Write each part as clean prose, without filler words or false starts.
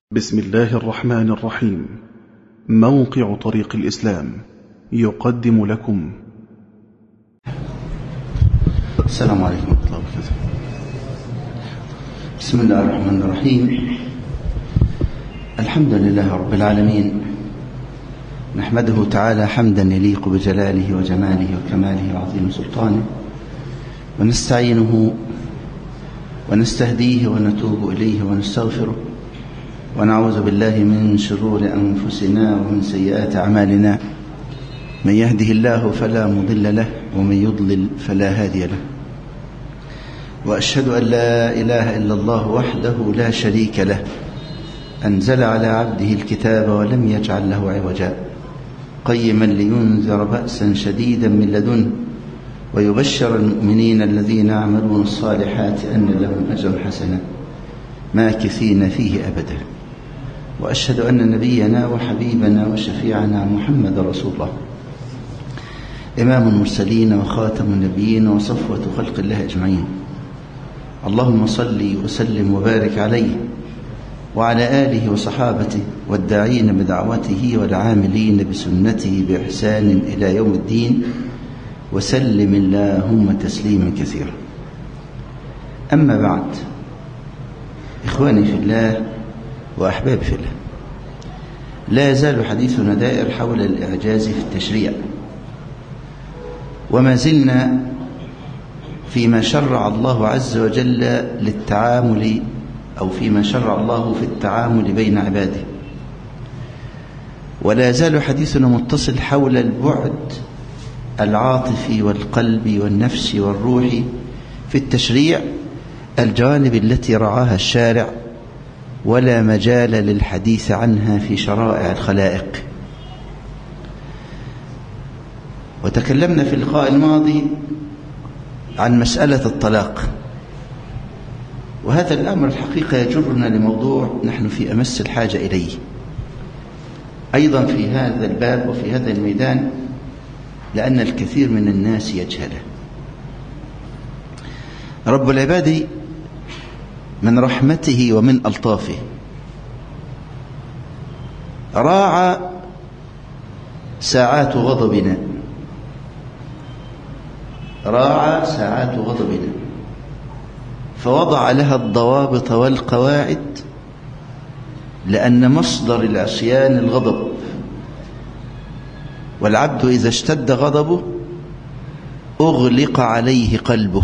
بسم الله الرحمن الرحيم. موقع طريق الإسلام يقدم لكم. السلام عليكم ورحمة الله وبركاته. بسم الله الرحمن الرحيم. الحمد لله رب العالمين، نحمده تعالى حمدا يليق بجلاله وجماله وكماله وعظيم سلطانه، ونستعينه ونستهديه ونتوب إليه ونستغفره، ونعوذ بالله من شرور أنفسنا ومن سيئات أعمالنا. من يهده الله فلا مضل له، ومن يضلل فلا هادي له. وأشهد أن لا إله إلا الله وحده لا شريك له، أنزل على عبده الكتاب ولم يجعل له عوجا، قيما لينذر بأسا شديدا من لدنه، ويبشر المؤمنين الذين يعملون الصالحات أن لهم أجرا حسنا ماكثين فيه أبدا. وأشهد أن نبينا وحبيبنا وشفيعنا محمد رسول الله، إمام المرسلين وخاتم النبيين وصفوة خلق الله أجمعين. اللهم صل وسلم وبارك عليه وعلى آله وصحابته والداعين بدعوته والعاملين بسنته بإحسان إلى يوم الدين، وسلم اللهم تسليما كثيرا. أما بعد، إخواني في الله وأحبابي في الله، لا يزال حديثنا دائر حول الإعجاز في التشريع، وما زلنا فيما شرع الله عز وجل للتعامل، أو فيما شرع الله في التعامل بين عباده. ولا يزال حديثنا متصل حول البعد العاطفي والقلبي والنفسي والروحي في التشريع، الجوانب التي رعاها الشارع ولا مجال للحديث عنها في شرائع الخلائق. وتكلمنا في اللقاء الماضي عن مسألة الطلاق، وهذا الأمر الحقيقة يجرنا لموضوع نحن في أمس الحاجة إليه أيضا في هذا الباب وفي هذا الميدان، لأن الكثير من الناس يجهله. رب العباد من رحمته ومن ألطافه راعى ساعات غضبنا، راعى ساعات غضبنا، فوضع لها الضوابط والقواعد، لأن مصدر العصيان الغضب، والعبد إذا اشتد غضبه أغلق عليه قلبه.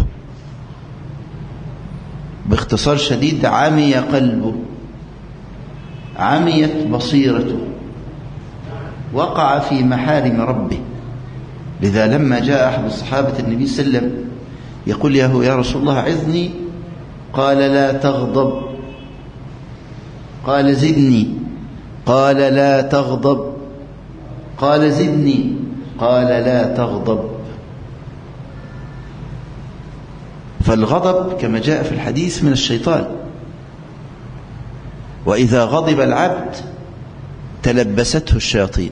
باختصار شديد، عمي قلبه، عميت بصيرته، وقع في محارم ربه. لذا لما جاء أحد الصحابة النبي صلى الله عليه وسلم يقول يا رسول الله عظني، قال لا تغضب، قال زدني، قال لا تغضب، قال زدني، قال لا تغضب. فالغضب كما جاء في الحديث من الشيطان، وإذا غضب العبد تلبسته الشياطين،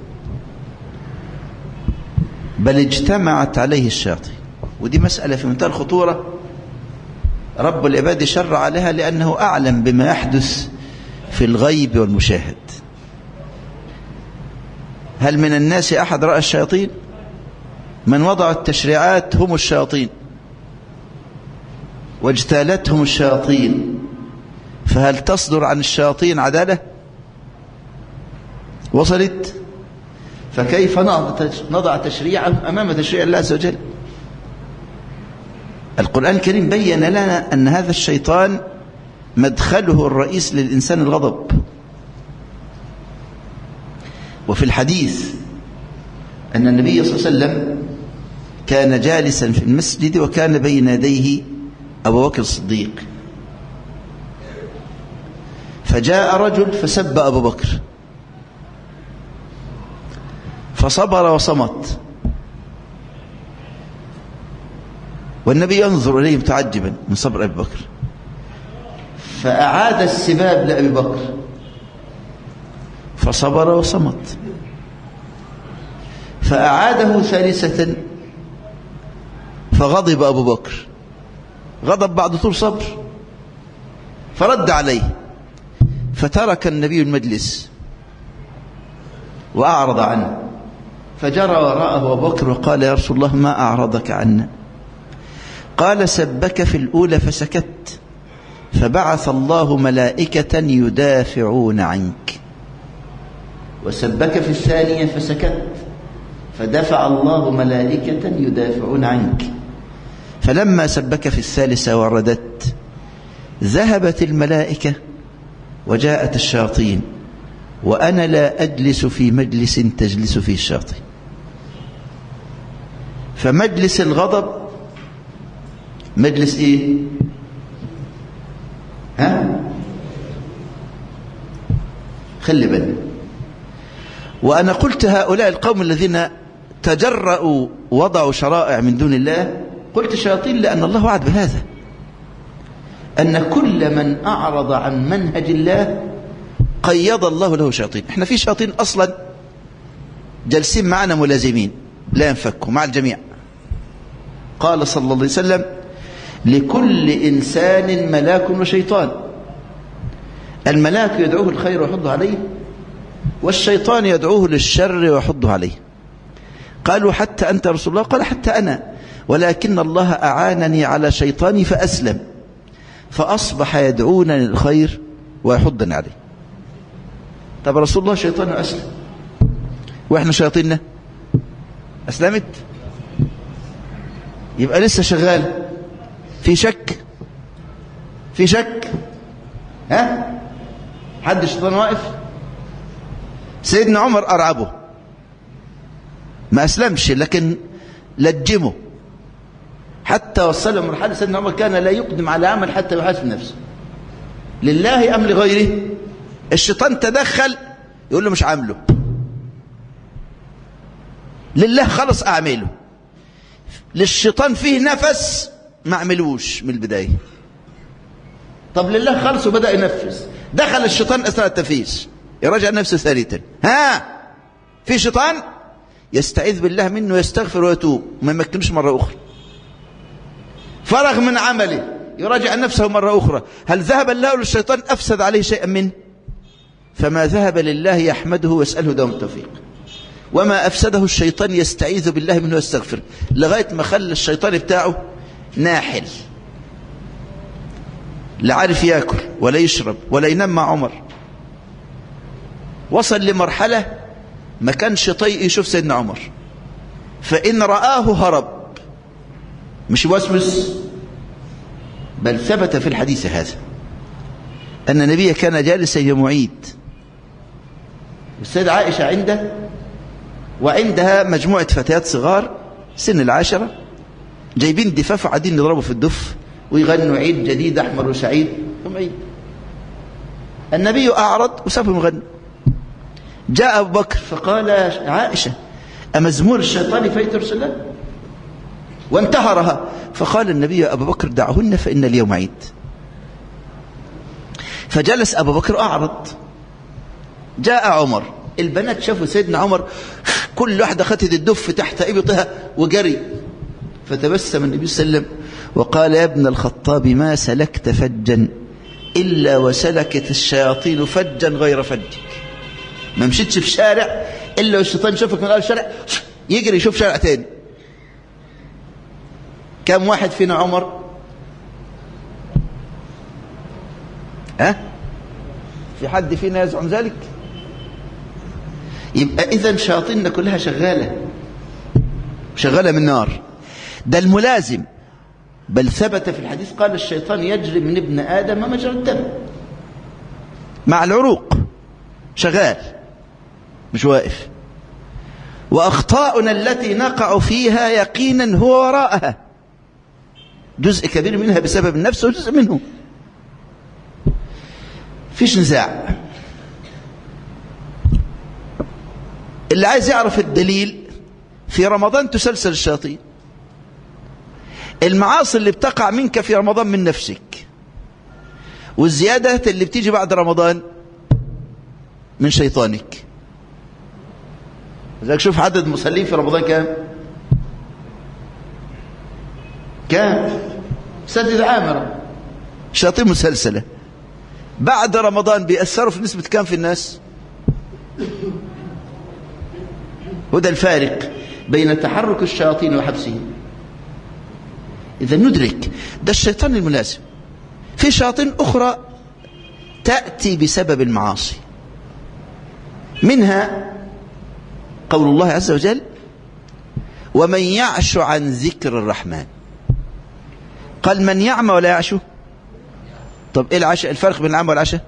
بل اجتمعت عليه الشياطين. ودي مسألة في منتهى الخطورة، رب العباد شرع لها لأنه أعلم بما يحدث في الغيب والمشاهد. هل من الناس أحد رأى الشياطين؟ من وضع التشريعات هم الشياطين، واجتالتهم الشياطين، فهل تصدر عن الشياطين عدالة؟ وصلت؟ فكيف نضع تشريعا أمام تشريع الله عز وجل؟ القرآن الكريم بيّن لنا أن هذا الشيطان مدخله الرئيس للإنسان الغضب. وفي الحديث أن النبي صلى الله عليه وسلم كان جالسا في المسجد، وكان بين يديه أبو بكر الصديق، فجاء رجل فسب أبو بكر، فصبر وصمت، والنبي ينظر إليه متعجبا من صبر أبي بكر، فأعاد السباب لأبي بكر، فصبر وصمت، فأعاده ثالثة، فغضب أبو بكر، غضب بعد طول صبر، فرد عليه، فترك النبي المجلس وأعرض عنه، فجرى وراءه أبو بكر وقال: يا رسول الله ما أعرضك عنا؟ قال: سبك في الأولى فسكت، فبعث الله ملائكة يدافعون عنك، وسبك في الثانية فسكت، فدفع الله ملائكة يدافعون عنك، فلما سبك في الثالثة وردت ذهبت الملائكة وجاءت الشياطين، وأنا لا أجلس في مجلس تجلس فيه الشياطين. فمجلس الغضب مجلس إيه؟ خلي بالك. وأنا قلت هؤلاء القوم الذين تجرؤوا وضعوا شرائع من دون الله، قلت شياطين لأن الله وعد بهذا، أن كل من أعرض عن منهج الله قيض الله له شياطين. احنا في شياطين أصلا جالسين معنا ملازمين لا ينفكوا مع الجميع. قال صلى الله عليه وسلم: لكل إنسان ملاك وشيطان، الملاك يدعوه الخير ويحضه عليه، والشيطان يدعوه للشر ويحضه عليه. قالوا: حتى أنت يا رسول الله؟ قال: حتى أنا، ولكن الله أعانني على شيطاني فأسلم، فأصبح يدعونني للخير ويحضني عليه. طب رسول الله شيطانه أسلم، وإحنا شياطيننا أسلمت؟ يبقى لسه شغال في شك، في شك. حد الشيطان واقف؟ سيدنا عمر أرعبه، ما أسلمش لكن لجمه حتى وصل مرحلة سيدنا عمر كان لا يقدم على عمل حتى يحاسب نفسه، لله أم لغيره. الشيطان تدخل يقول له مش عامله، لله خلص أعمله، للشيطان فيه نفس ما عملوش من البداية. طب لله خلص وبدأ ينفذ، دخل الشيطان أثناء التنفيذ يراجع نفسه ثالثا، في شيطان يستعيذ بالله منه، يستغفر ويتوب، ما يمكنش مرة أخرى. فرغ من عمله يراجع نفسه مرة أخرى، هل ذهب الله للشيطان أفسد عليه شيئا منه؟ فما ذهب لله يحمده ويسأله دوام التوفيق، وما أفسده الشيطان يستعيذ بالله منه ويستغفر، لغاية ما خلى الشيطان بتاعه ناحل، لا عارف يأكل ولا يشرب ولا ينام مع عمر. وصل لمرحلة ما كانش طيق يشوف سيدنا عمر، فإن رآه هرب، مش وسوس، بل ثبت في الحديث هذا أن النبي كان جالسا يوم عيد، والسيدة عائشة عنده، وعندها مجموعة فتيات صغار سن العاشرة جايبين دفاف وقاعدين يضربوا في الدف ويغنوا عيد جديد أحمر وسعيد. عيد النبي أعرض وسابهم يغنوا. جاء أبو بكر فقال: عائشة أمزمور الشيطان فايت رسول الله؟ وانتهرها. فقال النبي: يا أبو بكر دعهن فإن اليوم عيد. فجلس أبو بكر أعرض. جاء عمر، البنات شافوا سيدنا عمر كل واحدة خدت الدف تحت إبطها وجري، فتبسم النبي صلى الله عليه وسلم وقال: يا ابن الخطاب ما سلكت فجا إلا وسلكت الشياطين فجا غير فجك. ما مشيتش في شارع إلا والشيطان شافك من أول شارع يجري يشوف شارع تاني. كم واحد فينا عمر؟ في حد فينا يزعم ذلك؟ يبقى إذن شياطيننا كلها شغالة من نار. ده الملازم، بل ثبت في الحديث قال: الشيطان يجري من ابن آدم مجرى الدم، مع العروق شغال مش واقف. وأخطاؤنا التي نقع فيها يقينا هو وراءها، جزء كبير منها بسبب النفس وجزء منه فيش نزاع. اللي عايز يعرف الدليل، في رمضان تسلسل الشياطين. المعاصي اللي بتقع منك في رمضان من نفسك، والزيادات اللي بتيجي بعد رمضان من شيطانك. لذلك شوف عدد المصلين في رمضان كام؟ سدد عامرة. شياطين مسلسلة بعد رمضان بيأثروا في نسبة كام في الناس؟ وده الفارق بين تحرك الشياطين وحبسهم. إذا ندرك ده الشيطان الملازم. في شياطين أخرى تأتي بسبب المعاصي، منها قول الله عز وجل: ومن يعش عن ذكر الرحمن. قال من يعمى ولا يعشو. طب ايه العشاء؟ الفرق بين العمى والعشاء؟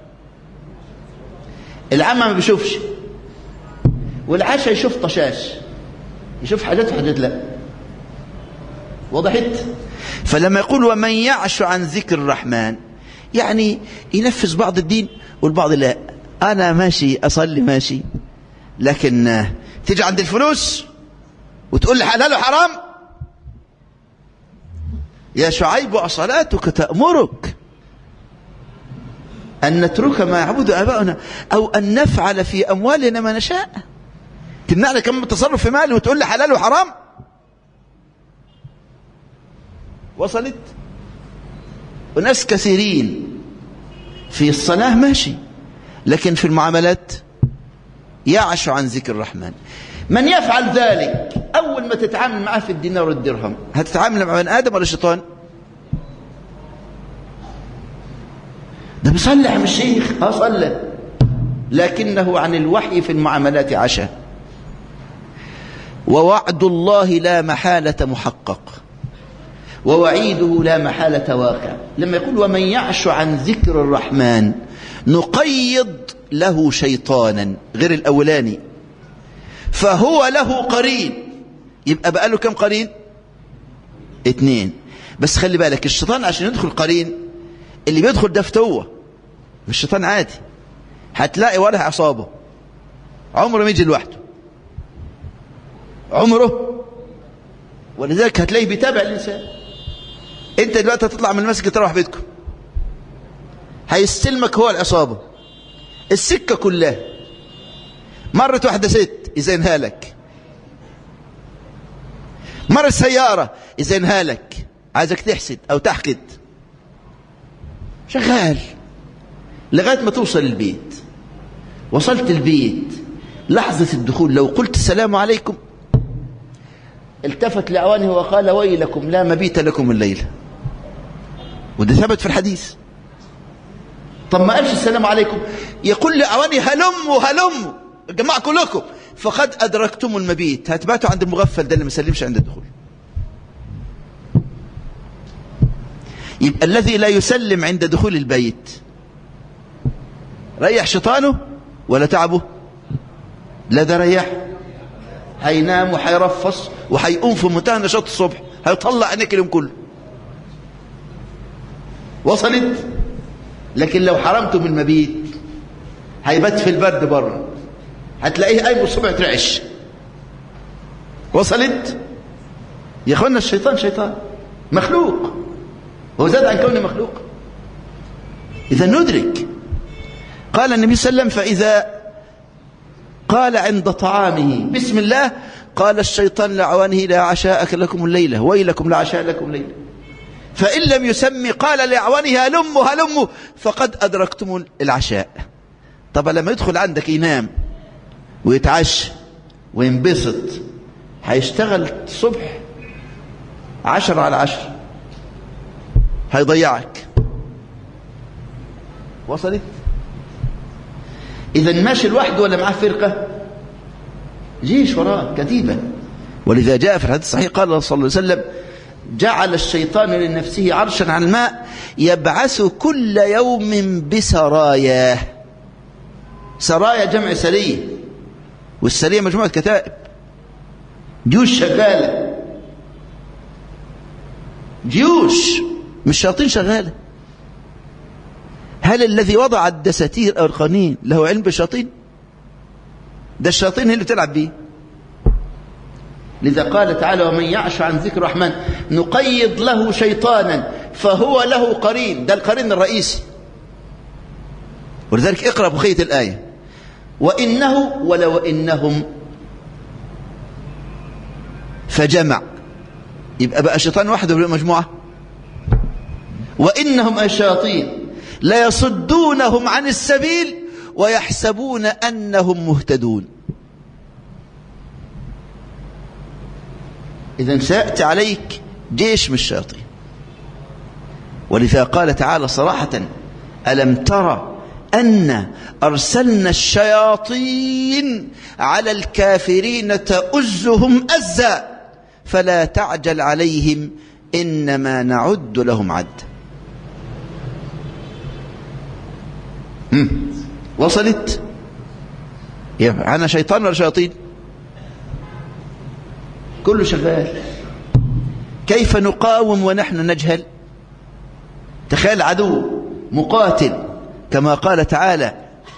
العمى ما بيشوفش، والعشاء يشوف طشاش، يشوف حاجات وحاجات لا. وضحت؟ فلما يقول ومن يعش عن ذكر الرحمن يعني ينفذ بعض الدين والبعض لا. انا ماشي اصلي ماشي، لكن تيجي عند الفلوس وتقول لي حلال وحرام. يا شعيب أصلاتك تأمرك أن نترك ما يعبد آباؤنا أو أن نفعل في أموالنا ما نشاء؟ تمنعنا كم التصرف في مالي وتقول لي حلال وحرام؟ وصلت؟ وناس كثيرين في الصلاة ماشي، لكن في المعاملات يعش عن ذكر الرحمن. من يفعل ذلك أول ما تتعامل معه في الدينار والدرهم هتتعامل مع بني آدم ولا شيطان؟ ده بيصلي يا الشيخ، صلى، لكنه عن الوحي في المعاملات عشا. ووعد الله لا محالة محقق، ووعيده لا محالة واقع. لما يقول ومن يعش عن ذكر الرحمن نقيض له شيطانا غير الأولاني فهو له قرين، يبقى بقى له كم قرين؟ 2. بس خلي بالك الشيطان عشان يدخل قرين اللي بيدخل ده فتوه، مش شيطان عادي. هتلاقي وله عصابه عمره ما يجي لوحده، عمره، ولذلك هتلاقيه بيتابع الإنسان. انت دلوقتي هتطلع من المسجد تروح بيتكم، هيستلمك هو العصابة السكة كلها. مرت واحدة ست يزينها لك، مرت سيارة يزينها لك، عايزك تحسد أو تحقد، شغال لغاية ما توصل البيت. وصلت البيت لحظة الدخول لو قلت السلام عليكم التفت لأعوانه وقال ويلكم لا مبيت لكم الليلة، وده ثبت في الحديث. طب ما قالش السلام عليكم، يقول لأعواني هلموا هلموا الجماعة كلكم فقد أدركتم المبيت، هتباتوا عند المغفل ده اللي ما سلمش عند الدخول. يبقى الذي لا يسلم عند دخول البيت ريح شيطانه ولا تعبه؟ لا، ده ريح، هينام وهيرفص وهيقوم في منتهى نشاط الصبح، هيطلع عينيك اليوم كله. وصلت؟ لكن لو حرمته من المبيت هيبات في البرد بره، هتلاقيه قايم الصبح ترعش. وصلت؟ يا اخوانا الشيطان شيطان مخلوق، هو زاد عن كونه مخلوق. إذا ندرك. قال النبي صلى الله عليه وسلم فإذا قال عند طعامه بسم الله قال الشيطان لأعوانه لا عشاء لكم الليلة ويلكم لا عشاء لكم الليلة. فإن لم يسمي قال لأعوانه هلموا هلموا فقد أدركتم العشاء. طب لما يدخل عندك ينام ويتعشى وينبسط هيشتغل الصبح 10/10، هيضيعك. وصلت؟ إذا ماشي لوحده ولا معاه فرقة؟ جيش وراه كتيبة. ولذا جاء في الحديث الصحيح قال صلى الله عليه وسلم جعل الشيطان لنفسه عرشا على الماء يبعث كل يوم بسراياه. سرايا جمع سرية، والسرية مجموعة كتائب، جيوش شغالة، جيوش مش شياطين شغالة. هل الذي وضع الدساتير أو القوانين له علم بالشياطين؟ ده الشياطين هي اللي بتلعب بيه. لذا قال تعالى ومن يعش عن ذكر الرحمن نقيض له شيطانا فهو له قرين، ده القرين الرئيسي. ولذلك اقرأ بقية الآية وإنه ولو إنهم فجمع، يبقى بقى شيطان واحد ولا مجموعة؟ وإنهم الشياطين ليصدونهم عن السبيل ويحسبون أنهم مهتدون. إذن سيأتي عليك جيش من الشياطين. ولذا قال تعالى صراحة: ألم ترى أن أرسلنا الشياطين على الكافرين تؤزهم أزا فلا تعجل عليهم إنما نعد لهم عد. وصلت؟ أنا شيطان ولا شياطين؟ كله شغال. كيف نقاوم ونحن نجهل؟ تخيل عدو مقاتل كما قال تعالى: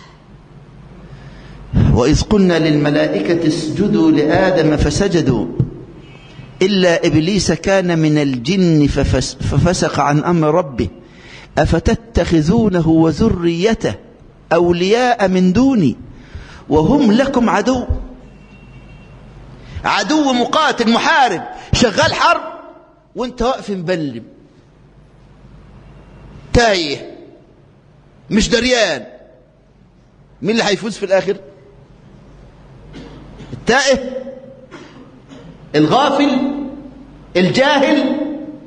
وإذ قلنا للملائكة اسجدوا لآدم فسجدوا إلا إبليس كان من الجن ففسق عن أمر ربه أفتتخذونه وذريته أولياء من دوني وهم لكم عدو. عدو مقاتل محارب شغال حرب وانت واقف مبلم تايه مش دريان. مين اللي هيفوز في الآخر؟ التائه، الغافل، الجاهل.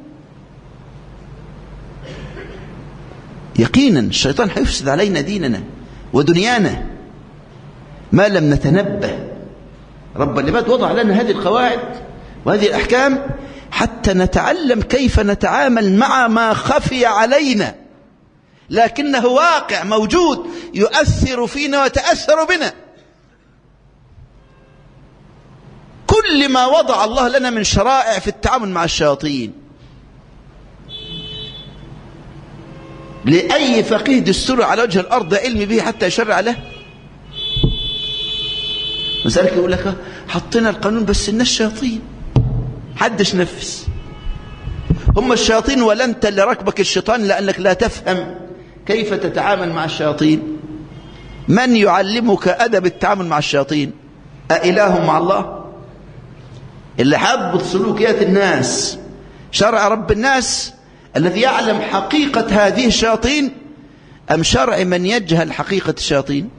يقينا الشيطان هيفسد علينا ديننا ودنيانا ما لم نتنبه. رب العباد وضع لنا هذه القواعد وهذه الأحكام حتى نتعلم كيف نتعامل مع ما خفي علينا لكنه واقع موجود يؤثر فينا ويتأثر بنا. كل ما وضع الله لنا من شرائع في التعامل مع الشياطين لأي فقيه دستور على وجه الأرض علم به حتى يشرع له. مسألك يقول لك حطينا القانون بس الناس شياطين حدش نفس. هم الشياطين ولا أنت اللي ركبك الشيطان لأنك لا تفهم كيف تتعامل مع الشياطين؟ من يعلمك أدب التعامل مع الشياطين؟ أإله مع الله؟ اللي حضبط سلوكيات الناس شرع رب الناس الذي يعلم حقيقة هذه الشياطين أم شرع من يجهل حقيقة الشياطين؟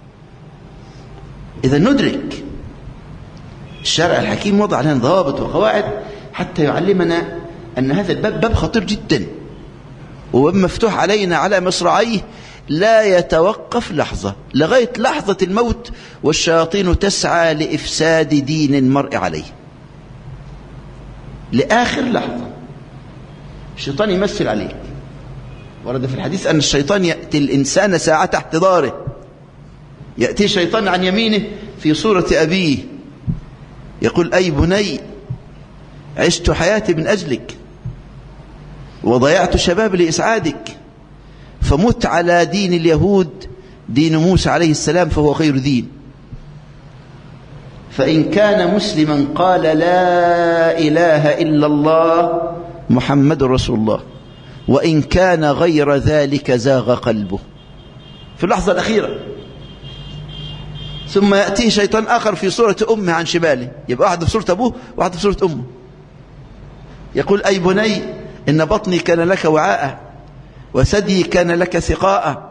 إذا ندرك الشرع الحكيم وضع لنا ضوابط وقواعد حتى يعلمنا أن هذا الباب باب خطير جدا وباب مفتوح علينا على مصراعيه لا يتوقف لحظة لغاية لحظة الموت، والشياطين تسعى لإفساد دين المرء عليه لآخر لحظة. الشيطان يمثل عليك. ورد في الحديث أن الشيطان يأتي الإنسان ساعة احتضاره، يأتي الشيطان عن يمينه في صورة أبيه يقول: أي بني عشت حياتي من أجلك وضيعت شباب لإسعادك فمت على دين اليهود دين موسى عليه السلام فهو خير دين. فإن كان مسلما قال لا إله إلا الله محمد رسول الله، وإن كان غير ذلك زاغ قلبه في اللحظة الأخيرة. ثم يأتيه شيطان آخر في صورة أمه عن شماله، يبقى واحد في صورة أبوه وواحد في صورة أمه، يقول: أي بني إن بطني كان لك وعاء وثدي كان لك ثقاء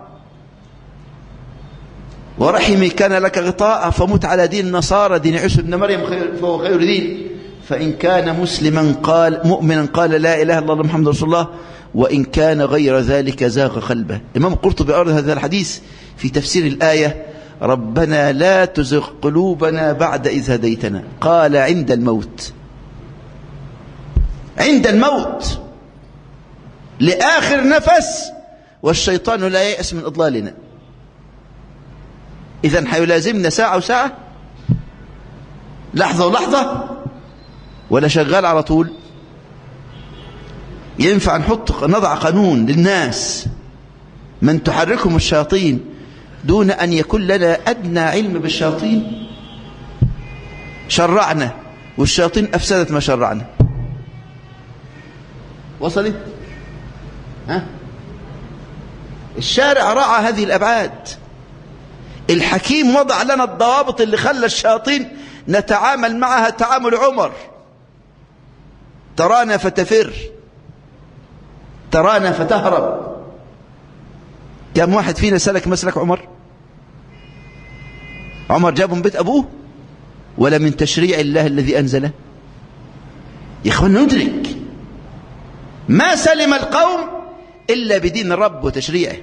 ورحمي كان لك غطاء فمت على دين النصارى دين عيسى ابن مريم فهو خير دين. فإن كان مسلما مؤمنا قال لا إله إلا الله محمد رسول الله، وإن كان غير ذلك زاغ قلبه. الإمام القرطبي أورد هذا الحديث في تفسير الآية: ربنا لا تزغ قلوبنا بعد إذ هديتنا. قال عند الموت، عند الموت لآخر نفس، والشيطان لا ييأس من إضلالنا. إذن حيلازمنا ساعة وساعة، لحظة ولحظة، ولا شغال على طول؟ ينفع نضع قانون للناس من تحركهم الشياطين دون أن يكون لنا أدنى علم بالشياطين؟ شرعنا والشياطين أفسدت ما شرعنا. وصلت؟ الشارع رعى هذه الأبعاد. الحكيم وضع لنا الضوابط اللي خلى الشياطين نتعامل معها تعامل عمر: ترانا فتفر، ترانا فتهرب، كم واحد فينا سلك مسلك عمر؟ عمر جابه من بيت أبوه ولا من تشريع الله الذي أنزله؟ يا إخوان ندرك ما سلم القوم إلا بدين الرب وتشريعه.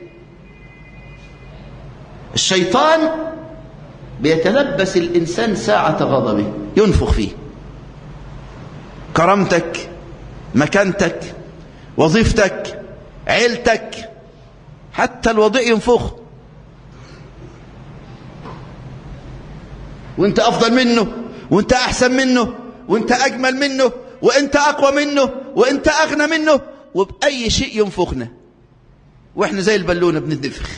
الشيطان بيتلبس الإنسان ساعة غضبه، ينفخ فيه كرامتك، مكانتك، وظيفتك، عيلتك، حتى الوضيع ينفخ، وانت أفضل منه، وانت أحسن منه، وانت أجمل منه، وانت أقوى منه، وانت أغنى منه، وبأي شيء ينفخنا واحنا زي البالونة بنتنفخ.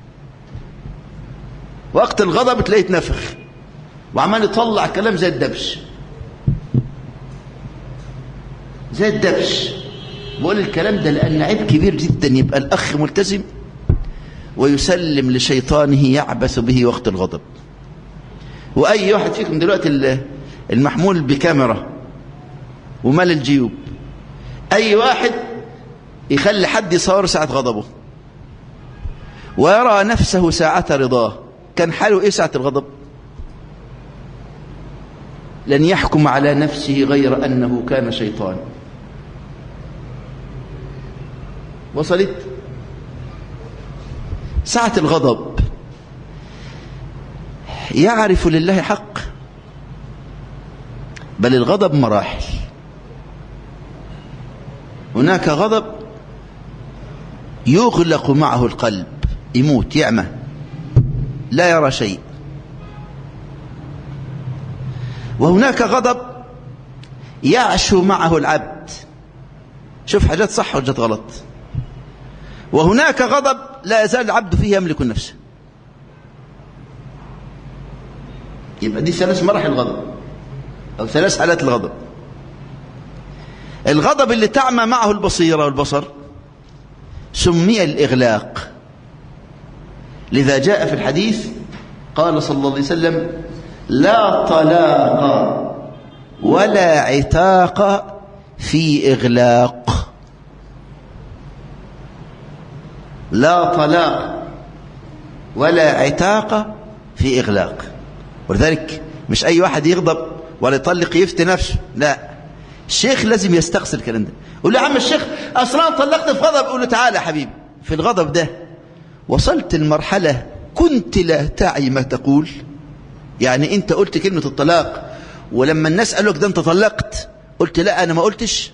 وقت الغضب تلاقيه يتنفخ وعمال يطلع كلام زي الدبش، زي الدبش. بقول الكلام ده لأن عيب كبير جدا يبقى الأخ ملتزم ويسلم لشيطانه يعبث به وقت الغضب. وأي واحد فيكم دلوقتي المحمول بكاميرا ومال الجيوب، أي واحد يخلي حد يصور ساعة غضبه ويرى نفسه ساعة رضاه، كان حاله إيه ساعة الغضب؟ لن يحكم على نفسه غير أنه كان شيطان. وصلت؟ ساعة الغضب يعرف لله حق، بل الغضب مراحل. هناك غضب يغلق معه القلب، يموت، يعمى، لا يرى شيء. وهناك غضب يعشو معه العبد، شوف حاجات صح وحاجات غلط. وهناك غضب لا يزال العبد فيه يملك نفسه. يبقى دي 3 مراحل الغضب أو 3 حالات الغضب. الغضب اللي تعمى معه البصيرة والبصر سمي الإغلاق، لذا جاء في الحديث قال صلى الله عليه وسلم: لا طلاق ولا عتاق في إغلاق. لا طلاق ولا عتاق في إغلاق. ولذلك مش أي واحد يغضب ولا يطلق يفتي نفسه، لا، الشيخ لازم يستقصي الكلام ده. يقول له: يا عم الشيخ أصلا طلقت في غضب. يقول له: تعالى يا حبيبي، في الغضب ده وصلت المرحلة كنت لا تعي ما تقول. يعني أنت قلت كلمة الطلاق ولما الناس قالوا لك ده أنت طلقت قلت لا أنا ما قلتش.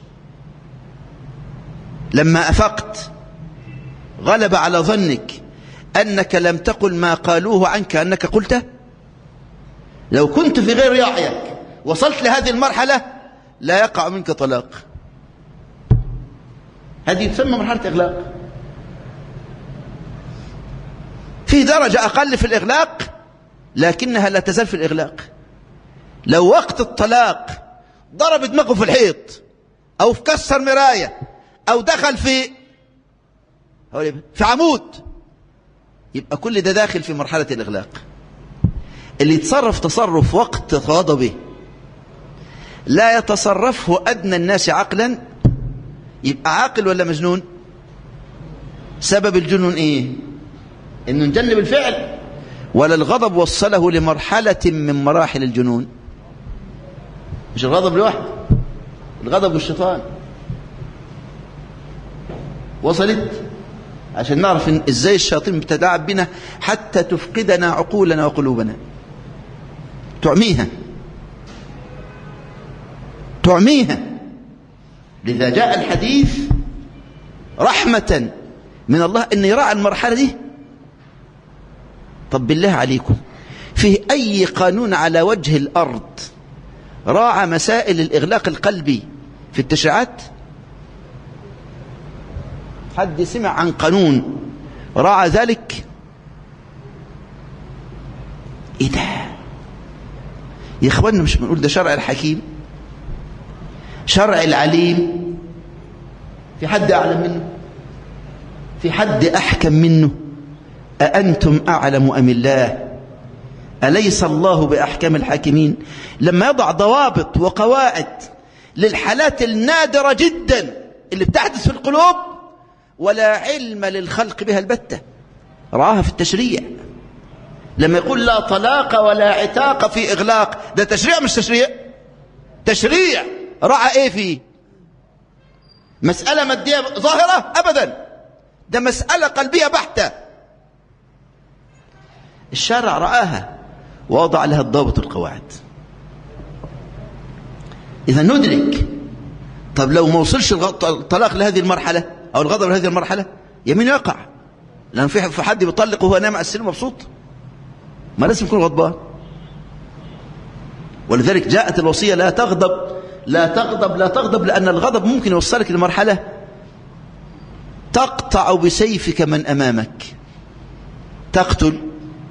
لما أفقت غلب على ظنك أنك لم تقل ما قالوه عنك أنك قلته. لو كنت في غير وعيك وصلت لهذه المرحلة لا يقع منك طلاق. هذه تسمى مرحلة إغلاق. في درجة أقل في الإغلاق لكنها لا تزال في الإغلاق. لو وقت الطلاق ضرب دماغه في الحيط أو في كسر مراية أو دخل في عمود، يبقى كل ده داخل في مرحلة الإغلاق. اللي يتصرف تصرف وقت غضبه لا يتصرفه أدنى الناس عقلا يبقى عاقل ولا مجنون؟ سبب الجنون إيه؟ إنه نجنب الفعل، ولا الغضب وصله لمرحلة من مراحل الجنون؟ مش الغضب لوحده، الغضب والشيطان. وصلت؟ عشان نعرف إزاي الشياطين بتداعب بنا حتى تفقدنا عقولنا وقلوبنا، تعميها. لذا جاء الحديث رحمة من الله أن يراعي المرحلة دي. طب بالله عليكم، فيه أي قانون على وجه الأرض راعى مسائل الإغلاق القلبي في التشريعات؟ حد سمع عن قانون راعى ذلك؟ إيه ده يا إخواننا؟ مش بنقول ده شرع الحكيم، شرع العليم. في حد أعلم منه؟ في حد أحكم منه؟ أأنتم أعلم أم الله؟ أليس الله بأحكم الحاكمين؟ لما يضع ضوابط وقواعد للحالات النادرة جدا اللي بتحدث في القلوب ولا علم للخلق بها البتة. رآها في التشريع. لما يقول لا طلاق ولا عتاق في إغلاق، ده تشريع مش تشريع؟ تشريع. رأى ايه فيه؟ مسألة مادية ظاهرة؟ أبدا، ده مسألة قلبية بحتة. الشارع رآها ووضع لها الضابط والقواعد. إذا ندرك. طب لو ما وصلش الطلاق لهذه المرحلة أو الغضب لهذه المرحلة، يمين يقع. لأن في حد بيطلق وهو نام على السرير مبسوط، ما لازم يكون غضبان. ولذلك جاءت الوصية لا تغضب لا تغضب لا تغضب، لأن الغضب ممكن يوصلك لمرحلة تقطع بسيفك من أمامك، تقتل،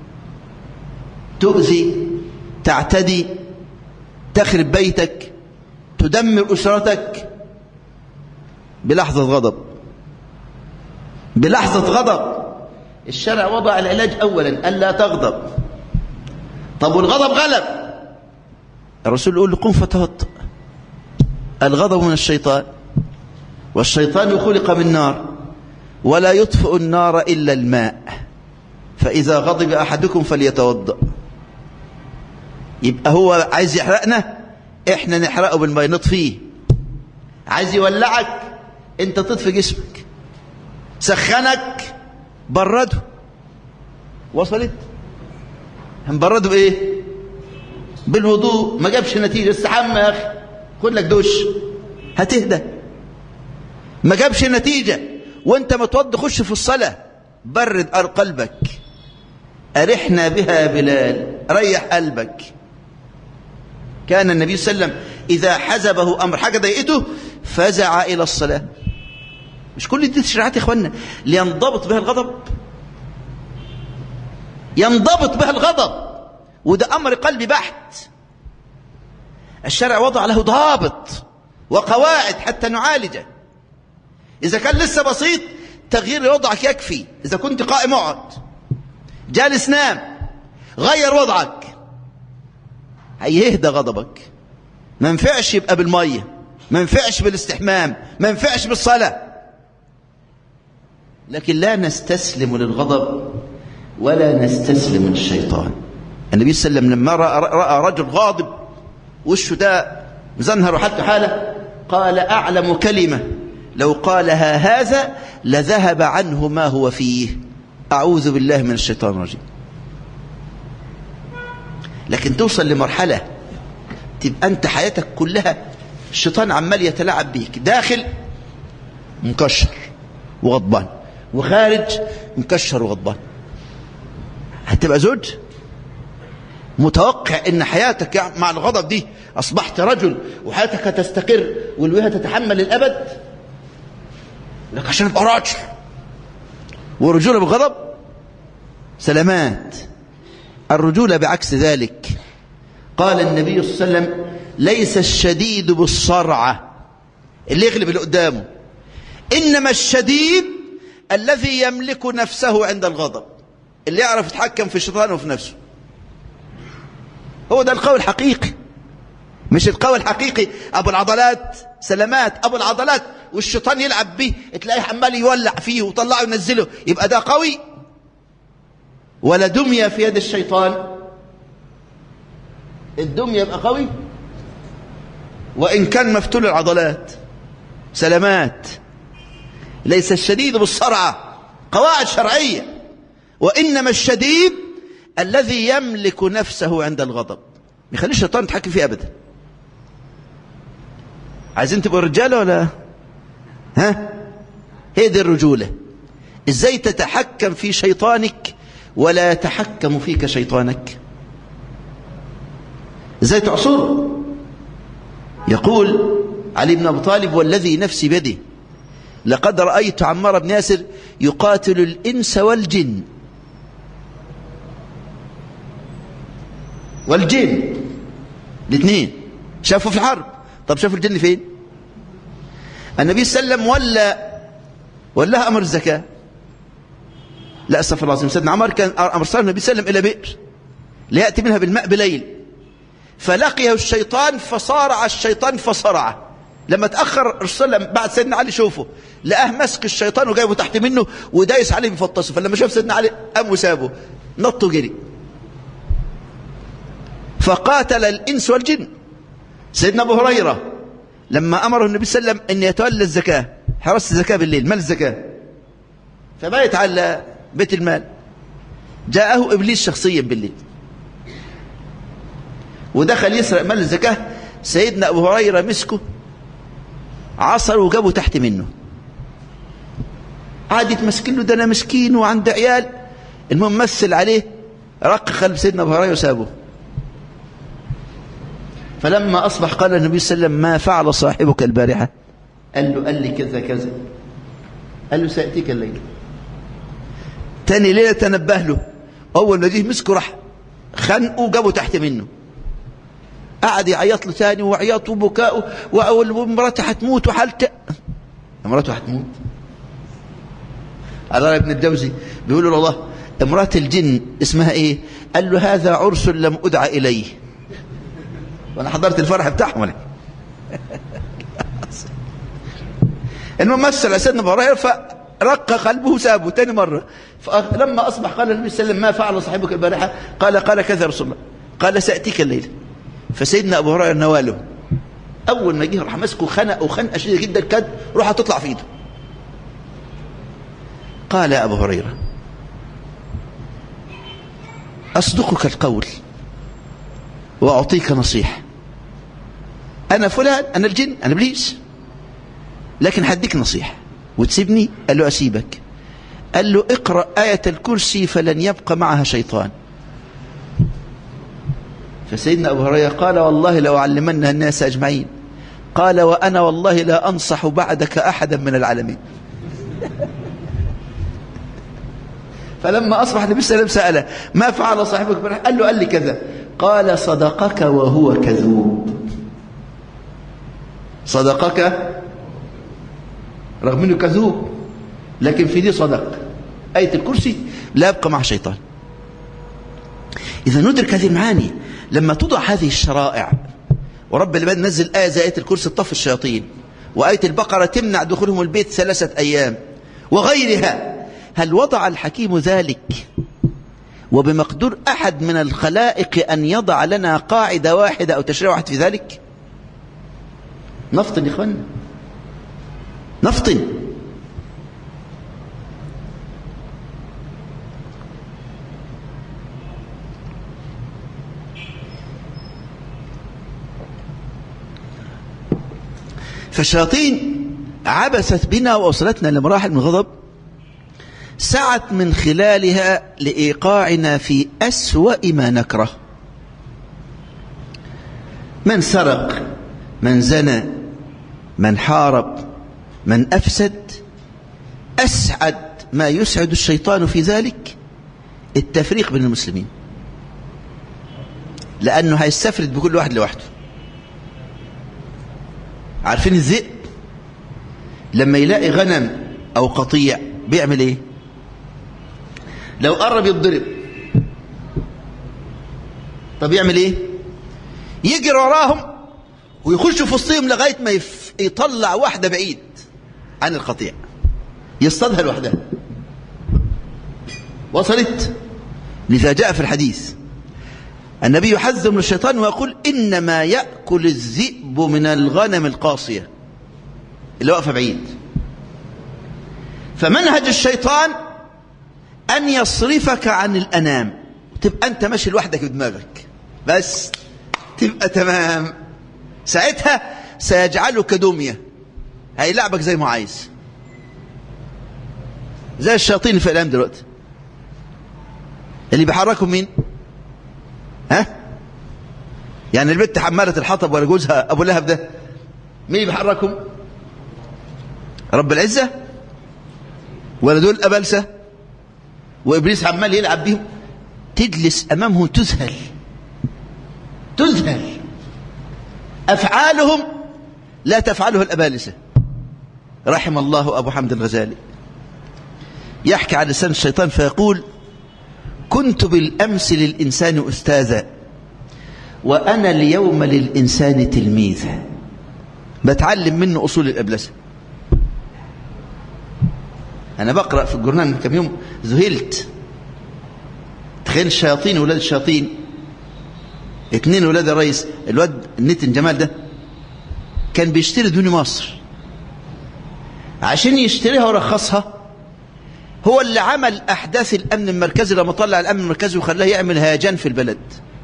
تؤذي، تعتدي، تخرب بيتك، تدمر أسرتك بلحظة غضب. بلحظة غضب. الشرع وضع العلاج أولا ألا تغضب. طب والغضب غلب، الرسول يقول له قم فتوضأ. الغضب من الشيطان، والشيطان خلق من نار، ولا يطفئ النار إلا الماء، فإذا غضب أحدكم فليتوضأ. يبقى هو عايز يحرقنا، احنا نحرقه بالماء نطفيه. عايز يولعك، انت تطفي جسمك. سخنك، برده. وصلت؟ هنبرده بايه؟ بالوضوء. ما جابش نتيجة، استحمى يا اخي، خد لك دش هتهدى. ما جابش نتيجة، وانت متوضي خش في الصلاة، برد قلبك. أرحنا بها بلال، ريح قلبك. كان النبي صلى الله عليه وسلم إذا حزبه أمر، حاجة ضايقته، فزع إلى الصلاة. مش كل دي تشريعات يا إخوانا لينضبط بها الغضب، ينضبط بها الغضب، وده أمر قلبي بحت. الشرع وضع له ضابط وقواعد حتى نعالجه. إذا كان لسه بسيط، تغيير وضعك يكفي. إذا كنت قائم اقعد، جالس نام، غير وضعك، هيهدى غضبك. ما ينفعش يبقى بالمية، ما ينفعش بالاستحمام، ما ينفعش بالصلاة. لكن لا نستسلم للغضب ولا نستسلم للشيطان. النبي صلى الله عليه وسلم لما رأى رجل غاضب وشه ده مزنهر وحتى حاله، قال أعلم كلمة لو قالها هذا لذهب عنه ما هو فيه، أعوذ بالله من الشيطان الرجيم. لكن توصل لمرحلة تبقى أنت حياتك كلها الشيطان عمال يتلاعب بيك، داخل مكشر وغضبان، وخارج مكشر وغضبان. هتبقى زوج متوقع ان حياتك مع الغضب دي اصبحت رجل وحياتك هتستقر والوهة تتحمل الابد، لك عشان ابقى راجل ورجولة بالغضب. سلامات. الرجولة بعكس ذلك. قال النبي صلى الله عليه وسلم ليس الشديد بالصرعة اللي يغلب اللي قدامه، إنما الشديد الذي يملك نفسه عند الغضب، اللي يعرف يتحكم في شيطانه وفي نفسه. هو ده القوي الحقيقي، مش القوي الحقيقي أبو العضلات. سلامات. أبو العضلات والشيطان يلعب به، تلاقيه عمال يولع فيه وطلعه ينزله، يبقى ده قوي؟ ولا دمية في يد الشيطان. الدمية يبقى قوي وإن كان مفتول العضلات. سلامات. ليس الشديد بالصرعة، قواعد شرعية. وإنما الشديد الذي يملك نفسه عند الغضب، ما يخليش الشيطان يتحكم فيه أبدا. عايزين تبقوا رجالة ولا ها؟ هي دي الرجولة. ازاي تتحكم في شيطانك ولا يتحكم فيك شيطانك؟ ازاي تعصره؟ يقول علي بن أبي طالب والذي نفسي بيده لقد رأيت عمار بن ياسر يقاتل الإنس والجن الاثنين شافوا في الحرب. طب شافوا الجن فين؟ النبي صلى الله عليه وسلم ولاها أمر الزكاة. لا استغفر الله العظيم، سيدنا عمر كان أرسل النبي صلى الله عليه وسلم إلى بئر ليأتي منها بالماء بليل، فلقيه الشيطان فصارع الشيطان فصرعه، لما تأخر الرسول بعد سيدنا علي شوفه لقاه مسك الشيطان وجايبه تحت منه ودايس عليه بيفطسه، فلما شاف سيدنا علي قام وسابه نط وجري، فقاتل الإنس والجن. سيدنا أبو هريرة لما أمره النبي صلى الله عليه وسلم أن يتولى الزكاة، حرس الزكاة بالليل، مال الزكاة، فبيت على بيت المال، جاءه إبليس شخصيا بالليل ودخل يسرق مال الزكاة. سيدنا أبو هريرة مسكه عصر وجابه تحت منه، قعد يتمسكن له، ده أنا مسكين وعند عيال، المهم مثل عليه، رق قلب سيدنا أبو هريرة وسابه. فلما أصبح قال النبي صلى الله عليه وسلم: ما فعل صاحبك البارحة؟ قال لي كذا كذا. قال له: سيأتيك الليلة. تاني ليلة تنبه له، أول ما جه مسكه راح خنقه وجابه تحت منه، قعد يعيط له تاني وعياط وبكاءه، ومراته هتموت وحالته، مراته هتموت. على ابن الجوزي بيقول له: والله امرأة الجن اسمها ايه؟ قال له: هذا عرس لم أدعى إليه، وانا حضرت الفرح بتاعهم ولا. المهم مثل على سيدنا ابو هريره فرق قلبه وسابه تاني مره. فلما اصبح قال النبي صلى الله عليه وسلم: ما فعل صاحبك البارحه؟ قال كذا رسول الله. قال: سأتيك الليله. فسيدنا ابو هريره نواله، اول ما جه راح مسكه خنقه شديده جدا، كاد روح تطلع في ايده. قال: يا ابو هريره، اصدقك القول واعطيك نصيحه، انا فلان، انا الجن، انا ابليس، لكن هديك نصيحه وتسيبني. قال له: اسيبك. قال له: اقرأ آية الكرسي فلن يبقى معها شيطان. فسيدنا أبو هريرة قال: والله لو علمنها الناس أجمعين. قال: وأنا والله لا أنصح بعدك أحدا من العالمين. فلما أصبح النبي صلى الله عليه وسلم سأله: ما فعل صاحبك؟ قال لي كذا. قال: صدقك وهو كذوب. صدقك رغم انه كذوب، لكن في دي صدق. آية الكرسي لا يبقى مع شيطان. إذا ندرك هذه المعاني لما توضع هذه الشرائع، ورب العباد نزل آية زي آية الكرسي تطفي الشياطين، وآية البقرة تمنع دخولهم البيت 3 أيام وغيرها، هل وضع الحكيم ذلك وبمقدور أحد من الخلائق أن يضع لنا قاعدة واحدة أو تشريع واحد في ذلك؟ نفطن يا إخوانا، نفطن. فالشياطين عبثت بنا ووصلتنا لمراحل من الغضب سعت من خلالها لإيقاعنا في أسوأ ما نكره. من سرق، من زنى، من حارب، من أفسد، أسعد ما يسعد الشيطان في ذلك التفريق بين المسلمين، لأنه هيستفرد بكل واحد لوحده. عارفين الذئب لما يلاقي غنم أو قطيع بيعمل إيه؟ لو قرب يتضرب، طب يعمل إيه؟ يجري وراهم ويخش في وسطهم لغاية ما يطلع واحدة بعيد عن القطيع، يصطادها لوحدها. وصلت؟ لذا جاء في الحديث النبي يحذر من الشيطان ويقول: إنما يأكل الذئب من الغنم القاصية اللي واقفة بعيد. فمنهج الشيطان أن يصرفك عن الأنام، تبقى أنت ماشي لوحدك بدماغك بس، تبقى تمام. ساعتها سيجعلك دمية، هيلعبك زي ما عايز، زي الشياطين اللي في الأيام دلوقتي اللي بيحركهم مين؟ ها؟ يعني البنت حمالة الحطب ولا جوزها أبو لهب ده مين اللي بيحركهم؟ رب العزة ولا دول أبلسة؟ وإبليس عمال يلعب بيهم، تجلس أمامهم تذهل أفعالهم لا تفعله الأبالسة. رحم الله أبو حمد الغزالي يحكي على لسان الشيطان فيقول: كنت بالأمس للإنسان أستاذا وأنا اليوم للإنسان تلميذا. بتعلم منه أصول الأبلسة. أنا بقرأ في الجورنال من كم يوم ذهلت. تخيل الشياطين ولاد الشياطين 2 ولاد الرئيس، الواد النتن جمال ده كان بيشتري دوني مصر، عشان يشتريها ورخصها هو اللي عمل أحداث الأمن المركزي، لما طلع الأمن المركزي وخلاه يعمل هيجان في البلد.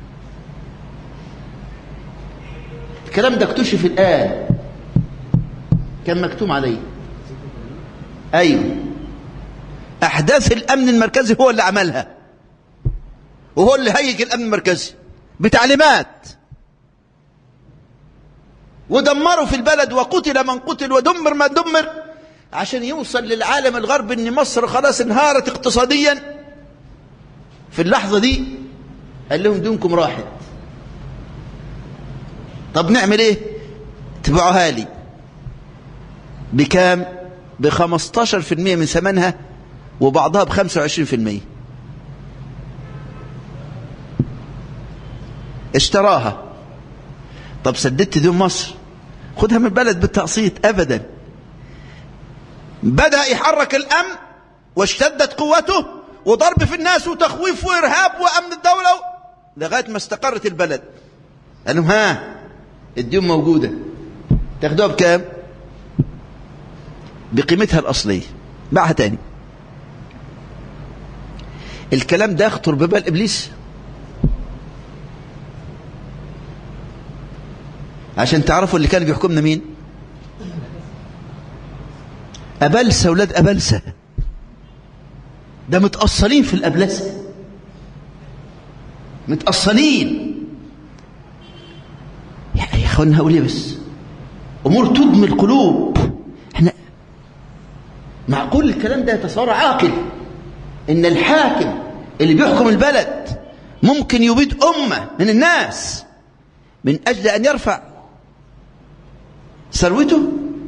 الكلام ده اكتشف الآن، كان مكتوم عليه. أيوه، أحداث الأمن المركزي هو اللي عملها، وهو اللي هيج الأمن المركزي بتعليمات، ودمروا في البلد وقتل من قتل ودمر من دمر، عشان يوصل للعالم الغربي ان مصر خلاص انهارت اقتصاديا. في اللحظة دي قال لهم دونكم راحت. طب نعمل ايه؟ تبعوها لي بكام؟ ب15% من ثمنها، وبعضها ب25%. اشتراها. طب سددت دون مصر، خدها من البلد بالتقسيط. ابدا، بدأ يحرك الامن واشتدت قوته، وضرب في الناس وتخويف وارهاب وامن الدولة، لغاية ما استقرت البلد. قال لهم ها، الديون موجودة، تاخدوها بكام؟ بقيمتها الأصلية، باعها تاني. الكلام ده يخطر ببال إبليس، عشان تعرفوا اللي كان بيحكمنا مين. أبلسة، ولاد أبلسة، ده متأصلين في الأبلسة، متأصلين. يا أخوانا هقول ايه بس؟ أمور تدمي القلوب. احنا معقول الكلام ده يتصور عاقل إن الحاكم اللي بيحكم البلد ممكن يبيد أمة من الناس من أجل أن يرفع ثروته؟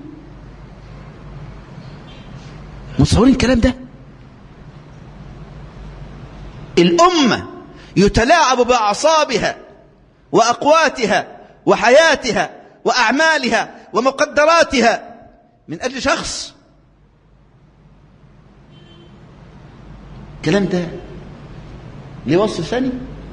متصورين الكلام ده؟ الأمة يتلاعب بأعصابها وأقواتها وحياتها وأعمالها ومقدراتها من أجل شخص. الكلام ده ليه وصف ثاني؟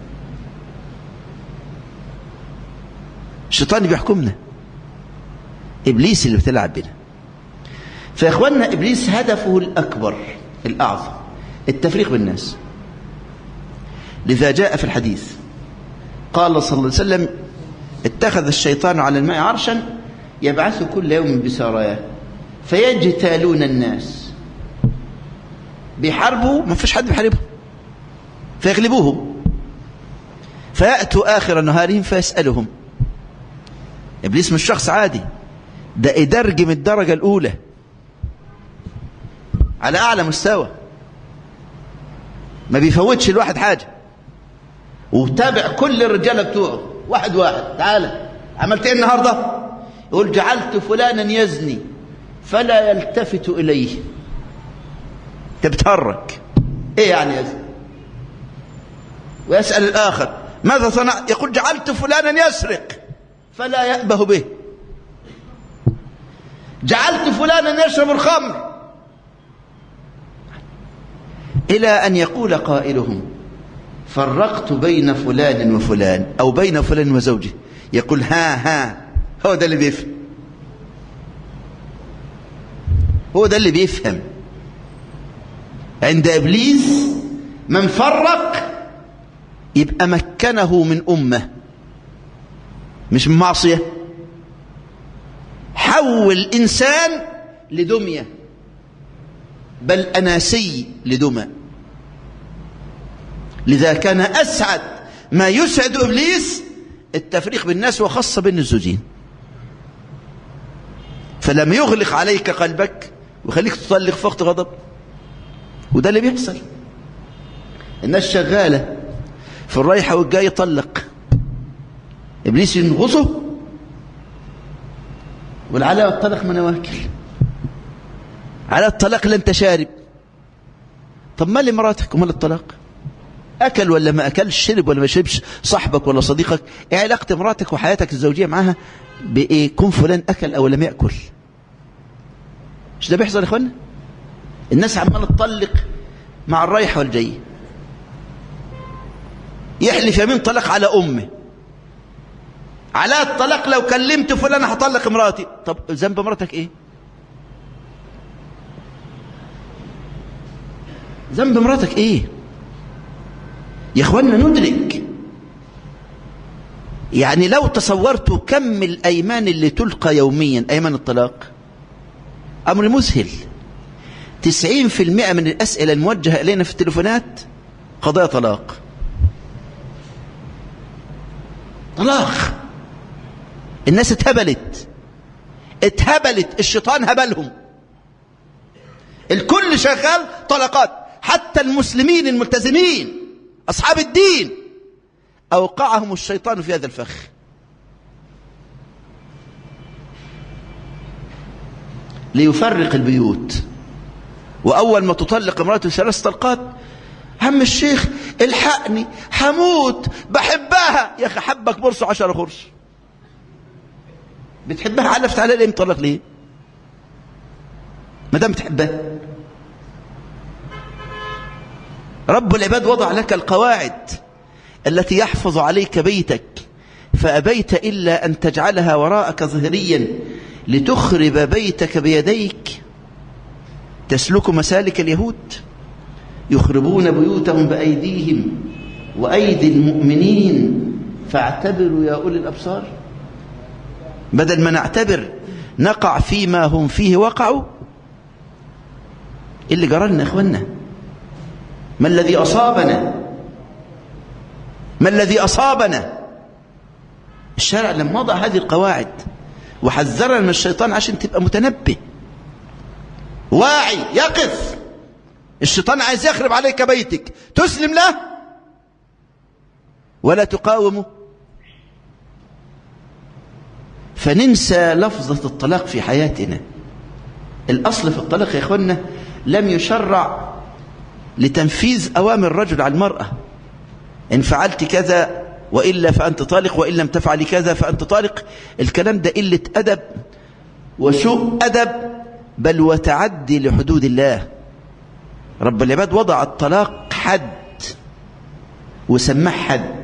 الشيطان بيحكمنا، إبليس اللي بتلعب بنا. فيا إخواننا، إبليس هدفه الأكبر الأعظم التفريق بالناس. لذا جاء في الحديث قال صلى الله عليه وسلم: اتخذ الشيطان على الماء عرشا يبعث كل يوم بسراياه فيجتالون الناس. بيحاربوا، ما فيش حد بيحاربهم، فيغلبوهم، فيأتوا آخر نهارهم فيسألهم. إبليس مش شخص عادي، ده إدرج من الدرجة الأولى على أعلى مستوى، ما بيفوتش الواحد حاجة، وتابع كل الرجالة بتوعه واحد واحد. تعالى، عملت ايه النهاردة؟ يقول: جعلت فلانا يزني فلا يلتفت إليه. انت بتهرج، ايه يعني يزني؟ ويسأل الآخر: ماذا صنع؟ يقول: جعلت فلانا يسرق فلا يأبه به. جعلت فلانا يشرب الخمر، إلى أن يقول قائلهم: فرقت بين فلان وفلان، أو بين فلان وزوجه. يقول: ها هو ده اللي بيفهم، هو ده اللي بيفهم. عند إبليس من فرق يبقى مكنه من أمة، مش من معصية. حول إنسان لدمية، بل أناسي لدمى. لذا كان أسعد ما يسعد إبليس التفريق بالناس، وخاصة بين الزوجين. فلم يغلق عليك قلبك وخليك تطلق في وقت غضب. وده اللي بيحصل. الناس شغالة في الرايحة والجاي يطلق، إبليس ينغصه، والعلاء الطلاق منواكل. على الطلاق لن تشارب. طب ما لمراتك وما للطلاق؟ أكل ولا ما أكلش، شرب ولا ما شربش، صاحبك ولا صديقك، ايه علاقة مراتك وحياتك الزوجية معها بإيه؟ كون فلان أكل أو لم يأكل. مش ده بيحصل يا إخوانا؟ الناس عمالة تطلق مع الرايح والجاي، يحلف يمين طلق على أمه، على الطلاق لو كلمت فلان هطلق مراتي. طب ذنب مراتك ايه؟ ذنب مراتك ايه يا اخوانا؟ ندرك يعني لو تصورتوا كم الايمان اللي تلقى يوميا، ايمان الطلاق امر مذهل. 90% من الاسئله الموجهه الينا في التليفونات قضايا طلاق. طلاق. الناس اتهبلت، الشيطان هبلهم، الكل شغال طلقات. حتى المسلمين الملتزمين أصحاب الدين أوقعهم الشيطان في هذا الفخ. ليفرق البيوت. وأول ما تطلق امرأته 3 طلقات، عم الشيخ الحقني هموت بحبها. يا أخي حبك برصه 10 خرص. بتحبها علفت عليها ليه؟ مطلق ليه؟ ما دام بتحبها. رب العباد وضع لك القواعد التي يحفظ عليك بيتك، فأبيت إلا أن تجعلها وراءك ظهريا لتخرب بيتك بيديك. تسلك مسالك اليهود، يخربون بيوتهم بأيديهم وأيدي المؤمنين فاعتبروا يا أولي الأبصار. بدل ما نعتبر نقع فيما هم فيه وقعوا. اللي جرالنا يا اخوانا؟ ما الذي أصابنا؟ ما الذي أصابنا؟ الشارع لما وضع هذه القواعد وحذرنا من الشيطان عشان تبقى متنبه واعي يقف. الشيطان عايز يخرب عليك بيتك، تسلم له ولا تقاومه؟ فننسى لفظة الطلاق في حياتنا. الأصل في الطلاق يا إخوانا لم يشرع لتنفيذ أوامر الرجل على المرأة. إن فعلت كذا وإلا فأنت طالق، وإن لم تفعل كذا فأنت طالق. الكلام ده قلة أدب وسوء أدب، بل وتعدي لحدود الله. رب العباد وضع الطلاق حد وسماه حد،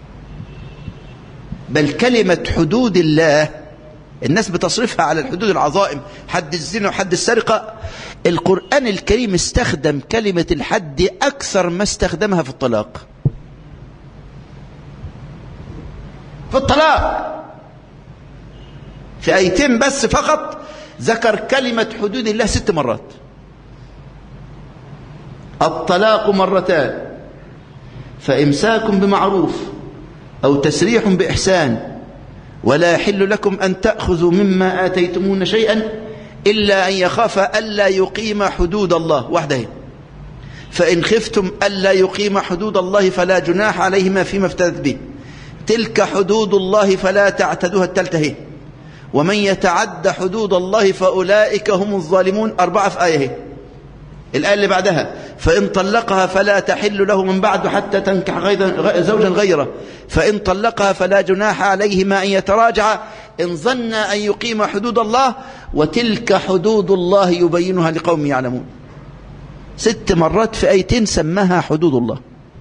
بل كلمة حدود الله الناس بتصرفها على الحدود العظائم، حد الزنا وحد السرقة. القرآن الكريم استخدم كلمة الحد أكثر ما استخدمها في الطلاق. في الطلاق في آيتين بس فقط ذكر كلمة حدود الله 6 مرات. الطلاق 2 مرتان، فإمساك بمعروف أو تسريح بإحسان، ولا يحل لكم أن تأخذوا مما آتيتمون شيئا إلا أن يخاف ألا يقيم حدود الله. واحدة. فإن خفتم ألا يقيم حدود الله فلا جناح عليهما فيما افتدت به، تلك حدود الله فلا تعتدوها. الثالثة. ومن يتعد حدود الله فأولئك هم الظالمون. 4 في آية. الآية اللي بعدها فإن طلقها فلا تحل له من بعد حتى تنكح زوجا غيره، فإن طلقها فلا جناح عليهما أن يتراجعا إن ظن أن يقيم حدود الله، وتلك حدود الله يبينها لقوم يعلمون. 6 مرات في آيتين سماها حدود الله.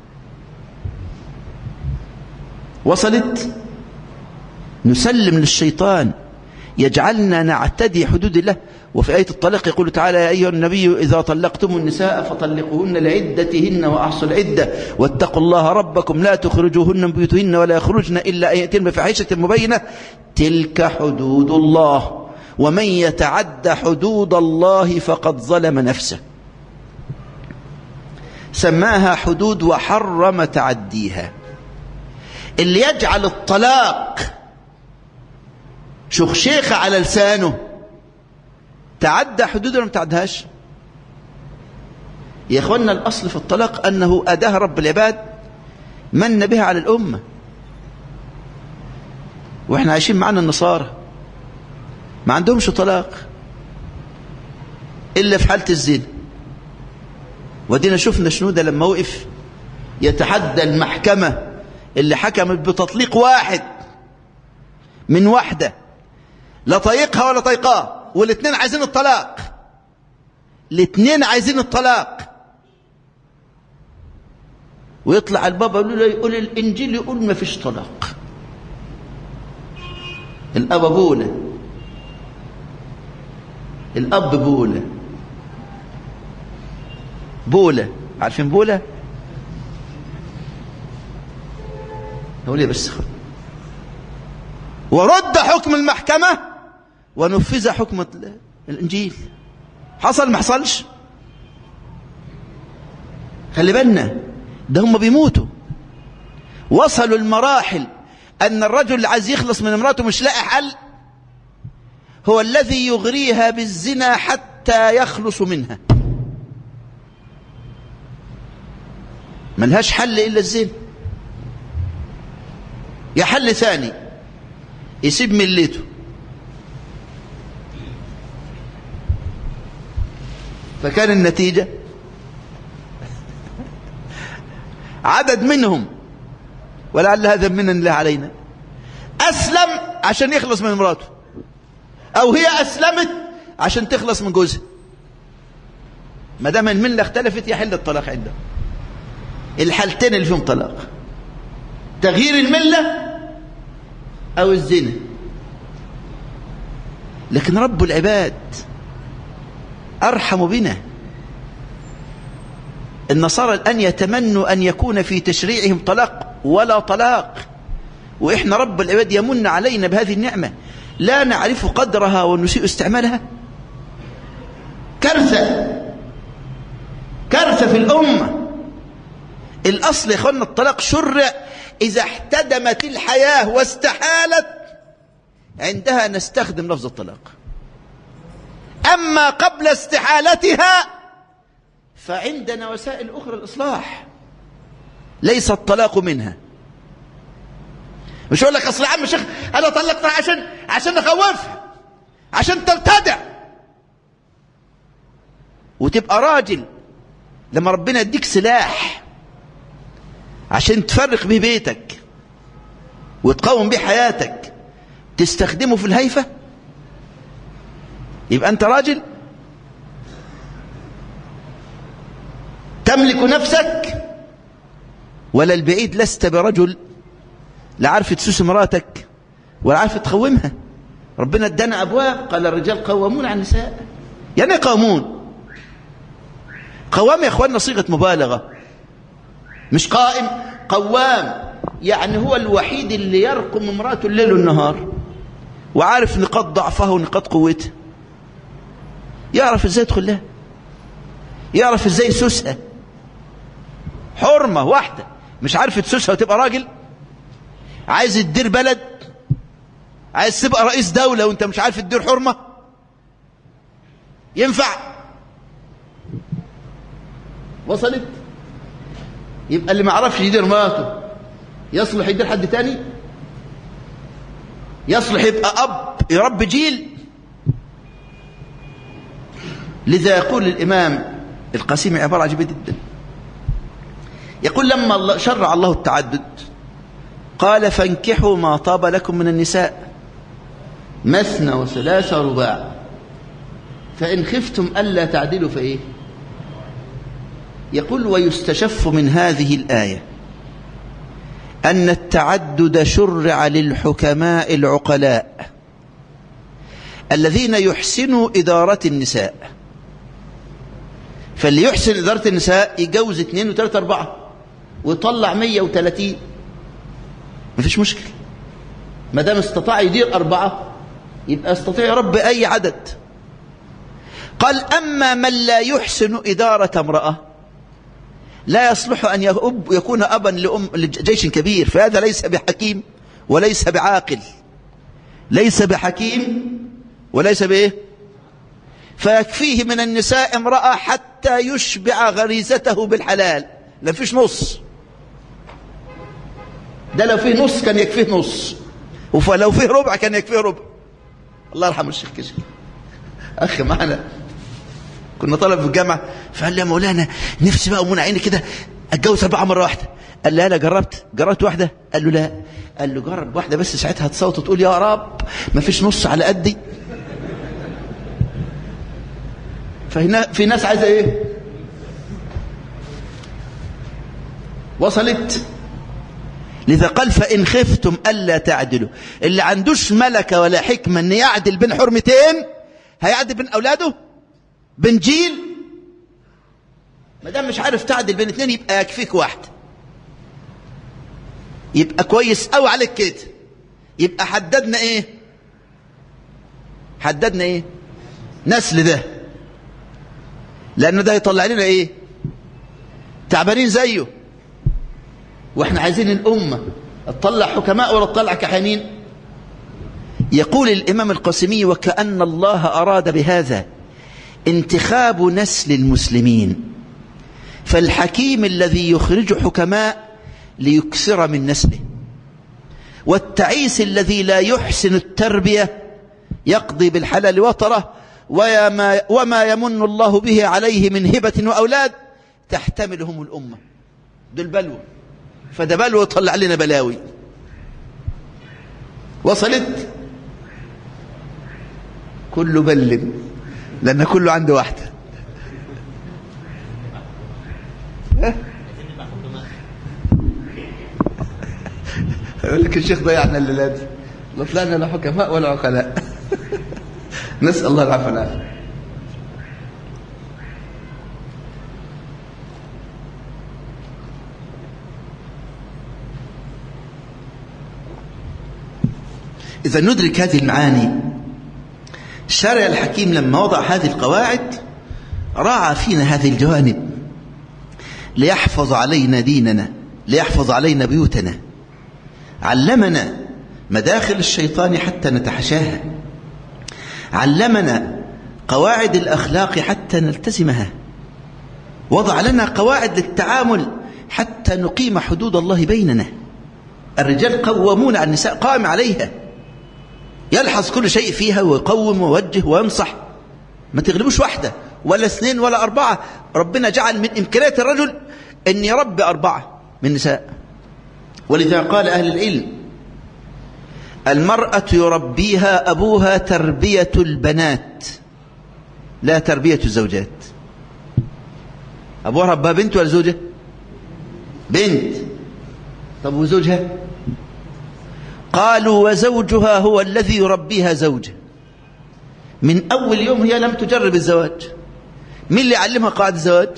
وصلت؟ نسلم للشيطان يجعلنا نعتدي حدود الله. وفي آية الطلاق يقول تعالى يا أيها النبي إذا طلقتم النساء فطلقوهن لعدتهن وأحصوا العدة واتقوا الله ربكم لا تخرجوهن من بيوتهن ولا يخرجن إلا أن يأتين بفاحشة مبينة تلك حدود الله ومن يتعد حدود الله فقد ظلم نفسه. سماها حدود وحرم تعديها. اللي يجعل الطلاق شخشيخة على لسانه تعدى حدوده ولا ما تعدهاش؟ يا اخوانا الأصل في الطلاق أنه أداها رب العباد من بها على الأمة. وإحنا عايشين معنا النصارى ما عندهمش طلاق إلا في حالة الزنا. ودينا شفنا شنودة لما وقف يتحدى المحكمة اللي حكمت بتطليق واحد من واحدة لا طايقها ولا طايقاه، والاثنين عايزين الطلاق، الاثنين عايزين الطلاق، ويطلع البابا يقول الإنجيل يقول ما فيش طلاق. الأب بولة، الأب بولة، بولة، عارفين بولة؟ نقول ايه بس؟ ورد حكم المحكمة ونفذ حكم الإنجيل. حصل ما حصلش؟ خلي بالنا، ده هم بيموتوا. وصلوا المراحل أن الرجل اللي عايز يخلص من امراته مش لاقي حل، هو الذي يغريها بالزنا حتى يخلص منها. ملهاش حل إلا الزنا. يا حل ثاني، يسيب ملته. فكان النتيجة عدد منهم، ولعل هذا من الله علينا، أسلم عشان يخلص من امراته، أو هي أسلمت عشان تخلص من جوزها. ما دام الملة اختلفت يحل الطلاق عنده. الحالتين اللي فيهم طلاق، تغيير الملة أو الزنا. لكن رب العباد أرحم بنا. النصارى الآن يتمنوا أن يكون في تشريعهم طلاق ولا طلاق، وإحنا رب العباد يمن علينا بهذه النعمة لا نعرف قدرها ونسيء استعمالها. كارثة، كارثة في الأمة. الأصل يا إخوانا الطلاق شرع إذا احتدمت الحياة واستحالت، عندها نستخدم لفظ الطلاق. أما قبل استحالتها فعندنا وسائل أخرى الإصلاح، ليس الطلاق منها. مش أقول لك أصل يا عم شيخ أنا طلقتها عشان نخوفها، عشان ترتدع وتبقى راجل. لما ربنا يديك سلاح عشان تفرق به بيتك وتقوم به حياتك، تستخدمه في الهيفة، يبقى أنت راجل تملك نفسك. ولا البعيد لست برجل، لا عارف تسوس مراتك ولا عارف تقومها. ربنا ادانا أبواب، قال الرجال قوامون على النساء. يعني قوامون، قوام يا اخواننا صيغة مبالغة، مش قائم، قوام. يعني هو الوحيد اللي يرقم امراته الليل والنهار، وعارف نقاط ضعفها ونقاط قوتها، يعرف ازاي يدخل لها، يعرف ازاي يسوسها. حرمة واحدة مش عارف تسوسها وتبقى راجل؟ عايز تدير بلد، عايز تبقى رئيس دولة وانت مش عارف تدير حرمة؟ ينفع؟ وصلت؟ يبقى اللي ما عرفش يدير مراته يصلح يدير حد تاني؟ يصلح يبقى أب يربي جيل؟ لذا يقول الإمام القاسمي عبارة عجيبة جدا، يقول لما شرع الله التعدد قال فانكحوا ما طاب لكم من النساء مثنى وثلاث ورباع فإن خفتم ألا تعدلوا فإيه؟ يقول ويستشف من هذه الآية أن التعدد شرع للحكماء العقلاء الذين يحسنوا إدارة النساء. فاللي يحسن إدارة النساء يجوز 2 و3 و4 ويطلع 130، مفيش مشكلة. ما دام استطاع يدير 4 يبقى استطيع يربي أي عدد. قال أما من لا يحسن إدارة امرأة لا يصلح أن يكون أبا لجيش كبير، فهذا ليس بحكيم وليس بعاقل، ليس بحكيم وليس بإيه. فيكفيه من النساء امرأة حتى يشبع غريزته بالحلال، لا فيش نص. ده لو فيه نص كان يكفيه نص، ولو فيه ربع كان يكفيه ربع. الله يرحمه الشيخ كشك أخي معنا كنا طلب في الجامعة، فقال لي يا مولانا نفسي بقى ومنع عيني كده اتجوز 4 مرة واحدة. قال له لا جربت واحدة؟ قال له لا. قال له جرب واحدة بس، ساعتها تصوت وتقول يا رب ما فيش نص على قدي. فهنا في ناس عايزة ايه؟ وصلت؟ لذا قال فإن خفتم ألا تعدلوا. اللي عندوش ملكة ولا حكمة ان يعدل بين حرمتين هيعدل بين أولاده، بين جيل. ما دام مش عارف تعدل بين 2 يبقى يكفيك واحدة، يبقى كويس قوي عليك كده. يبقى حددنا ايه؟ نسل ده، لأنه ده يطلع لنا ايه؟ تعبانين زيه. واحنا عايزين الأمة تطلع حكماء ولا تطلع كحانين. يقول الإمام القاسمي وكأن الله أراد بهذا انتخاب نسل المسلمين، فالحكيم الذي يخرج حكماء ليكثر من نسله، والتعيس الذي لا يحسن التربية يقضي بالحلال وطره، وما يمن الله به عليه من هبة وأولاد تحتملهم الأمة. دول بلوى، فده بلوى يطلع لنا بلاوي. وصلت؟ كله بلغ، لأن كله عنده واحدة. يقول لك الشيخ ضيعنا الليلة دي، لا طلعنا لا حكماء ولا عقلاء. نسأل الله العافية والعافية. إذا ندرك هذه المعاني، الشارع الحكيم لما وضع هذه القواعد راعى فينا هذه الجوانب ليحفظ علينا ديننا، ليحفظ علينا بيوتنا. علمنا مداخل الشيطان حتى نتحاشاها، علمنا قواعد الأخلاق حتى نلتزمها، وضع لنا قواعد للتعامل حتى نقيم حدود الله بيننا. الرجال قوامون على النساء، قائم عليها، يلحظ كل شيء فيها ويقوم ويوجه وينصح. ما تغلبوش واحدة ولا 2 ولا 4. ربنا جعل من إمكانيات الرجل أن يربي 4 من النساء. ولذا قال أهل العلم المرأة يربيها أبوها تربية البنات لا تربية الزوجات. أبوها ربها بنت ولا زوجة؟ بنت. طب وزوجها؟ قالوا وزوجها هو الذي يربيها زوجة. من أول يوم هي لم تجرب الزواج. مين اللي علمها قواعد الزواج؟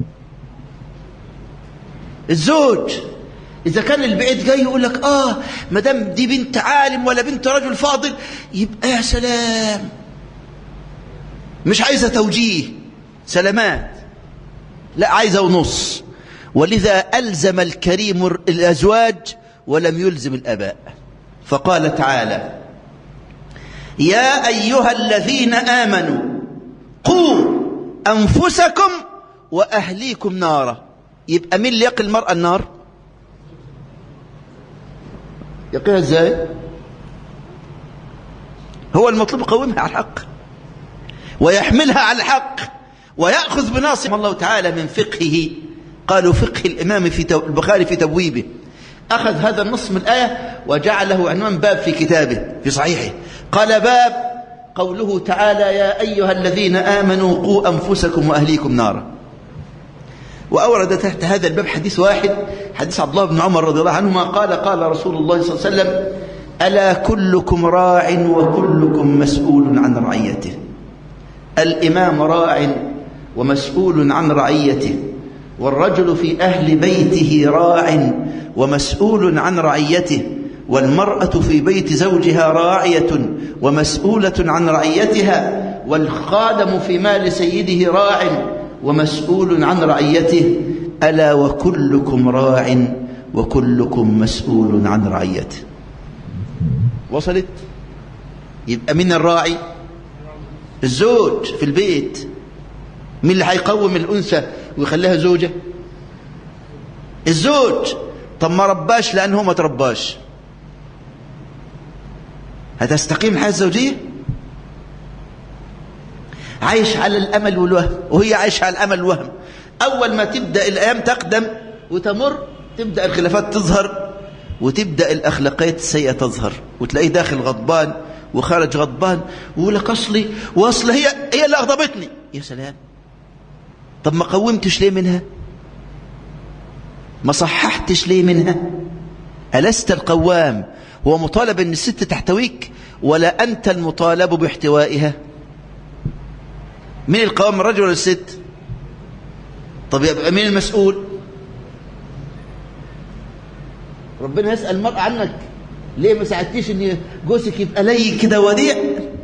الزوج. إذا كان البعيد جاي يقول لك ما دام دي بنت عالم ولا بنت رجل فاضل يبقى يا سلام، مش عايزة توجيه، سلامات، لا عايزة ونص. ولذا ألزم الكريم الأزواج ولم يلزم الآباء، فقال تعالى يا أيها الذين آمنوا قوا أنفسكم وأهليكم نارا. يبقى مين اللي يقي المرأة النار؟ يقيها ازاي؟ هو المطلوب يقومها على الحق ويحملها على الحق ويأخذ بناصية الله تعالى من فقهه. قالوا فقه الإمام في البخاري في تبويبه أخذ هذا النص من الآية وجعله عنوان باب في كتابه في صحيحه. قال باب قوله تعالى يا أيها الذين آمنوا قوا أنفسكم وأهليكم نارا. وأورد تحت هذا الباب حديث واحد، حديث عبد الله بن عمر رضي الله عنهما قال رسول الله صلى الله عليه وسلم ألا كلكم راع وكلكم مسؤول عن رعيته. الإمام راع ومسؤول عن رعيته، والرجل في أهل بيته راع ومسؤول عن رعيته، والمرأة في بيت زوجها راعية ومسؤولة عن رعيتها، والخادم في مال سيده راع ومسؤول عن رعيته. ألا وكلكم راع وكلكم مسؤول عن رعيته. وصلت؟ يبقى من الراعي الزوج في البيت. مين اللي هيقوم الأنثى ويخليها زوجة؟ الزوج. طب ما رباش لأنه ما ترباش، هتستقيم الحياة الزوجية؟ عايش على الأمل والوهم وهي عايشة على الأمل والوهم. أول ما تبدأ الأيام تقدم وتمر تبدأ الخلافات تظهر، وتبدأ الأخلاقيات السيئة تظهر، وتلاقيه داخل غضبان وخارج غضبان، ويقول لك أصلي وأصل هي اللي أغضبتني. يا سلام، طب ما قومتش ليه منها؟ ما صححتش ليه منها؟ ألست القوام هو مطالب أن الست تحتويك، ولا أنت المطالب باحتوائها؟ مين القوام، الرجل ولا الست؟ طب يبقى مين المسؤول؟ ربنا يسأل المرأة عنك، ليه ما ساعدتيش ان جوزك يبقى لي كده وديع؟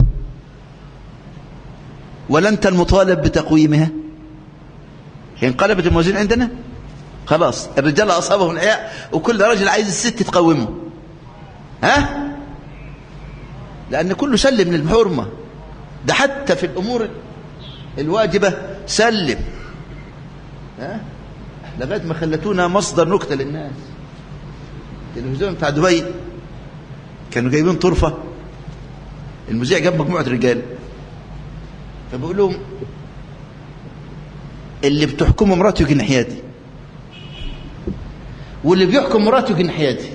ولا انت المطالب بتقويمها؟ انقلبت الموازين عندنا، خلاص الرجال اصابهم العياء، وكل راجل عايز الست تقومه. ها؟ لان كله سلم للحرمه، ده حتى في الامور الواجبه سلم. ها؟ لغايه ما خلتونا مصدر نكته للناس. التلفزيون بتاع دبي كانوا جايبين طرفه، المذيع جاب مجموعه رجال، فبقول لهم اللي بتحكمه مراته يجي ناحيتي، واللي بيحكم مراته يجي ناحيتي.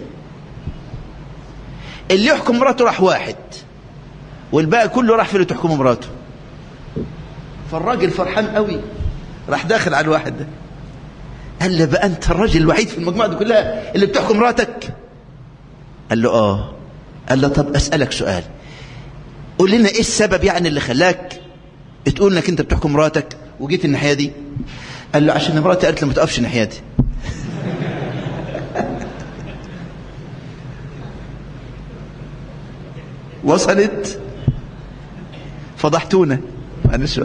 اللي يحكم مراته راح واحد، والباقي كله راح في اللي تحكمه مراته. فالراجل فرحان قوي، راح داخل على الواحد ده، قال له بقى انت الراجل الوحيد في المجموعه دي كلها اللي بتحكم مراتك؟ قال له اه. قال له طب اسالك سؤال، قول لنا ايه السبب يعني اللي خلاك تقول انك انت بتحكم مراتك وجيت الناحيه دي؟ قال له عشان مراتي قالت لي ما تقفش ناحيتي. وصلت؟ فضحتونا. معلش،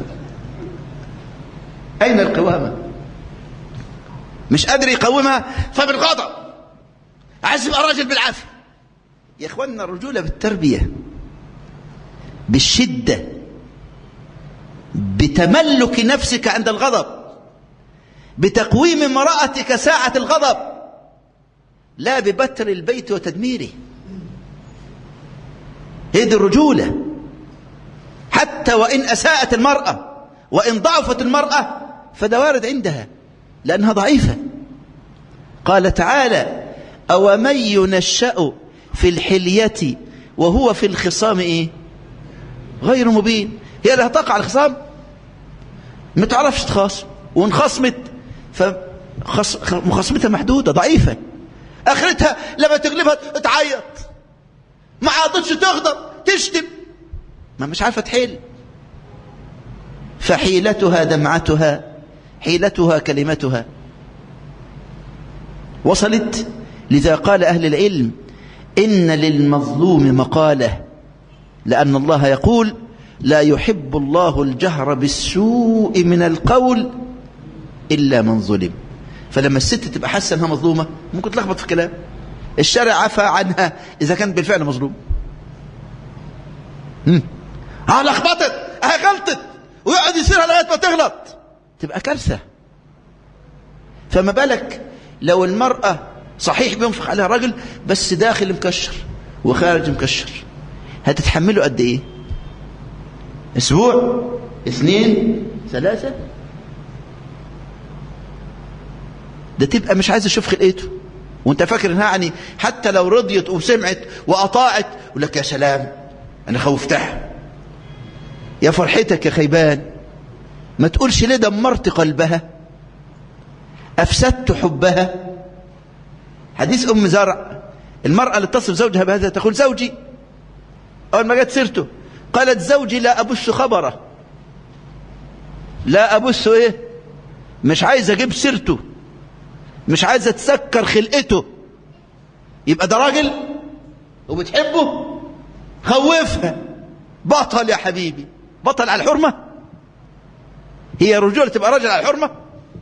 اين القوامه؟ مش قادر يقومها فبالغضب عايز يبقى راجل بالعافيه. يا اخواننا، الرجوله بالتربيه، بالشده، بتملك نفسك عند الغضب، بتقويم امرأتك ساعة الغضب، لا ببتر البيت وتدميره. هي دي الرجولة. حتى وإن أساءت المرأة، وإن ضعفت المرأة، فده وارد عندها لأنها ضعيفة. قال تعالى: أومن ينشأ في الحلية وهو في الخصام إيه؟ غير مبين. هي اللي هتقع على الخصام، ما تعرفش تخاصم، وانخصمت فمخاصمتها محدودة ضعيفة. آخرتها لما تغلبها تعيط، ما عادتش تغضب تشتم، ما مش عارفة تحل. فحيلتها دمعتها، حيلتها كلمتها. وصلت؟ لذا قال أهل العلم: إن للمظلوم مقالة، لأن الله يقول: لا يحب الله الجهر بالسوء من القول إلا من ظلم. فلما الست تبقى حاسة أنها مظلومة ممكن تلخبط في الكلام، الشرع عفى عنها إذا كانت بالفعل مظلوم. لخبطت، غلطت، ويقعد يصيرها لغاية ما تغلط، تبقى كارثة. فما بالك لو المرأة صحيح بينفق عليها راجل بس داخل مكشر وخارج مكشر، هتتحمله قد ايه؟ اسبوع، 2، 3؟ ده تبقى مش عايز اشوف خلقته، وانت فاكر انها يعني حتى لو رضيت وسمعت واطاعت يقول لك يا سلام انا خوفتها. يا فرحتك يا خيبان، ما تقولش ليه دمرت قلبها، افسدت حبها. حديث ام زرع، المرأة اللي تصف زوجها بهذا تقول: زوجي، اول ما جت سيرته قالت: زوجي لا أبث خبره، لا أبث ايه، مش عايزه اجيب سيرته، مش عايزه تسكر خلقته. يبقى ده راجل وبتحبه؟ خوفها. بطل يا حبيبي، بطل على الحرمه. هي الرجوله تبقى راجل على الحرمه؟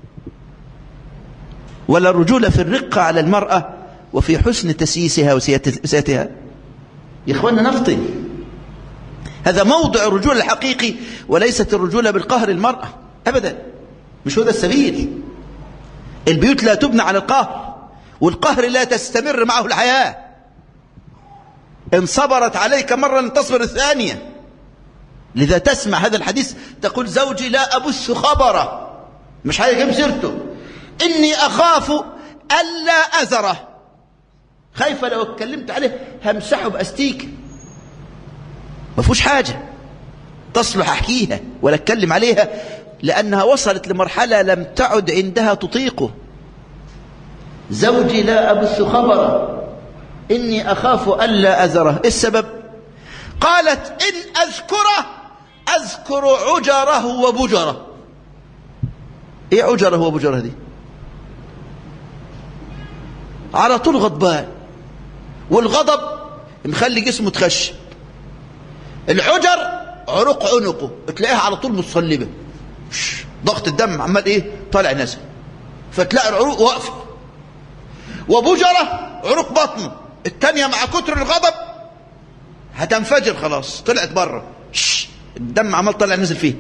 ولا الرجوله في الرقه على المراه وفي حسن تسييسها وسيادتها؟ يا اخوانا نفطن، هذا موضع الرجوله الحقيقي، وليست الرجوله بالقهر المراه ابدا، مش هو ده السبيل. البيوت لا تبنى على القهر، والقهر لا تستمر معه الحياه. ان صبرت عليك مره لن تصبر الثانيه. لذا تسمع هذا الحديث تقول: زوجي لا أبث خبره، مش هيجيب سيرته، إني أخاف ألا أذره، خايفة لو اتكلمت عليه همسحه بأستيك، ما فيهوش حاجة تصلح أحكيها ولا اتكلم عليها، لأنها وصلت لمرحلة لم تعد عندها تطيقه. زوجي لا أبث خبره إني أخاف ألا أذره. السبب؟ قالت إن أذكره أذكر عجره وبجره. إيه عجره وبجره دي؟ على طول غضبان، والغضب مخلي جسمه تخشب. العجر عروق عنقه تلاقيها على طول متصلبة، ضغط الدم عمال ايه طالع نازل، فتلاقي العروق واقفة. وبجرة عروق بطنه التانية مع كتر الغضب هتنفجر خلاص، طلعت بره، الدم عمال طالع نازل فيه.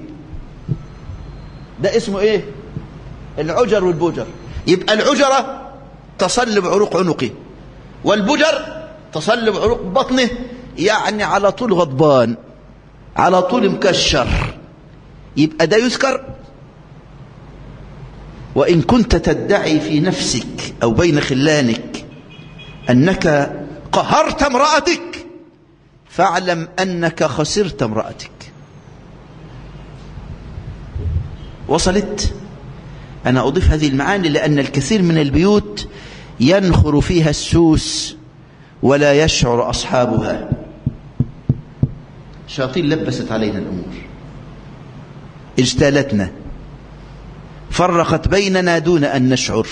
ده اسمه ايه؟ العجر والبجر. يبقى العجرة تصلب عروق عنقه، والبجر تصلب عروق بطنه، يعني على طول غضبان، على طول مكشر. يبقى ده يذكر. وإن كنت تدعي في نفسك أو بين خلانك أنك قهرت امرأتك، فاعلم أنك خسرت امرأتك. وصلت؟ أنا أضيف هذه المعاني لأن الكثير من البيوت ينخر فيها السوس ولا يشعر أصحابها. الشياطين لبست علينا الأمور، اجتالتنا، فرقت بيننا دون أن نشعر.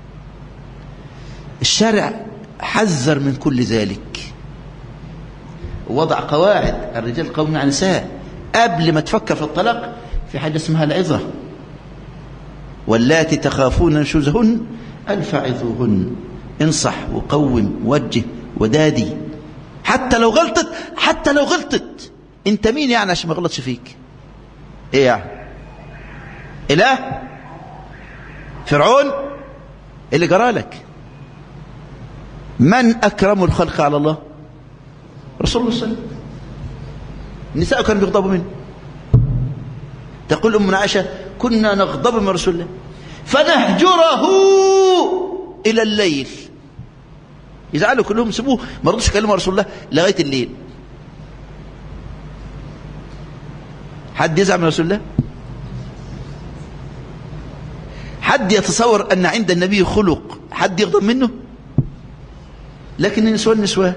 الشارع حذر من كل ذلك، ووضع قواعد: الرجال قوامون على النساء. قبل ما تفكر في الطلاق في حاجة اسمها العظة: واللاتي تخافون نشوزهن فعظوهن. انصح وقوم ووجه ودادي، حتى لو غلطت. انت مين يعني عشان ما غلطش فيك؟ ايه يعني؟ اله؟ فرعون؟ اللي جرالك؟ من اكرم الخلق على الله؟ رسول الله صلى الله عليه وسلم. النساء كانوا بيغضبوا منه. تقول أمنا عائشة: كنا نغضب من رسول الله فنهجره إلى الليل. يزعلوا كلهم، سيبوه، ما رضوش يكلموا رسول الله لغاية الليل. حد يزعل من رسول الله؟ حد يتصور أن عند النبي خلق حد يغضب منه؟ لكن النسوان نسوان.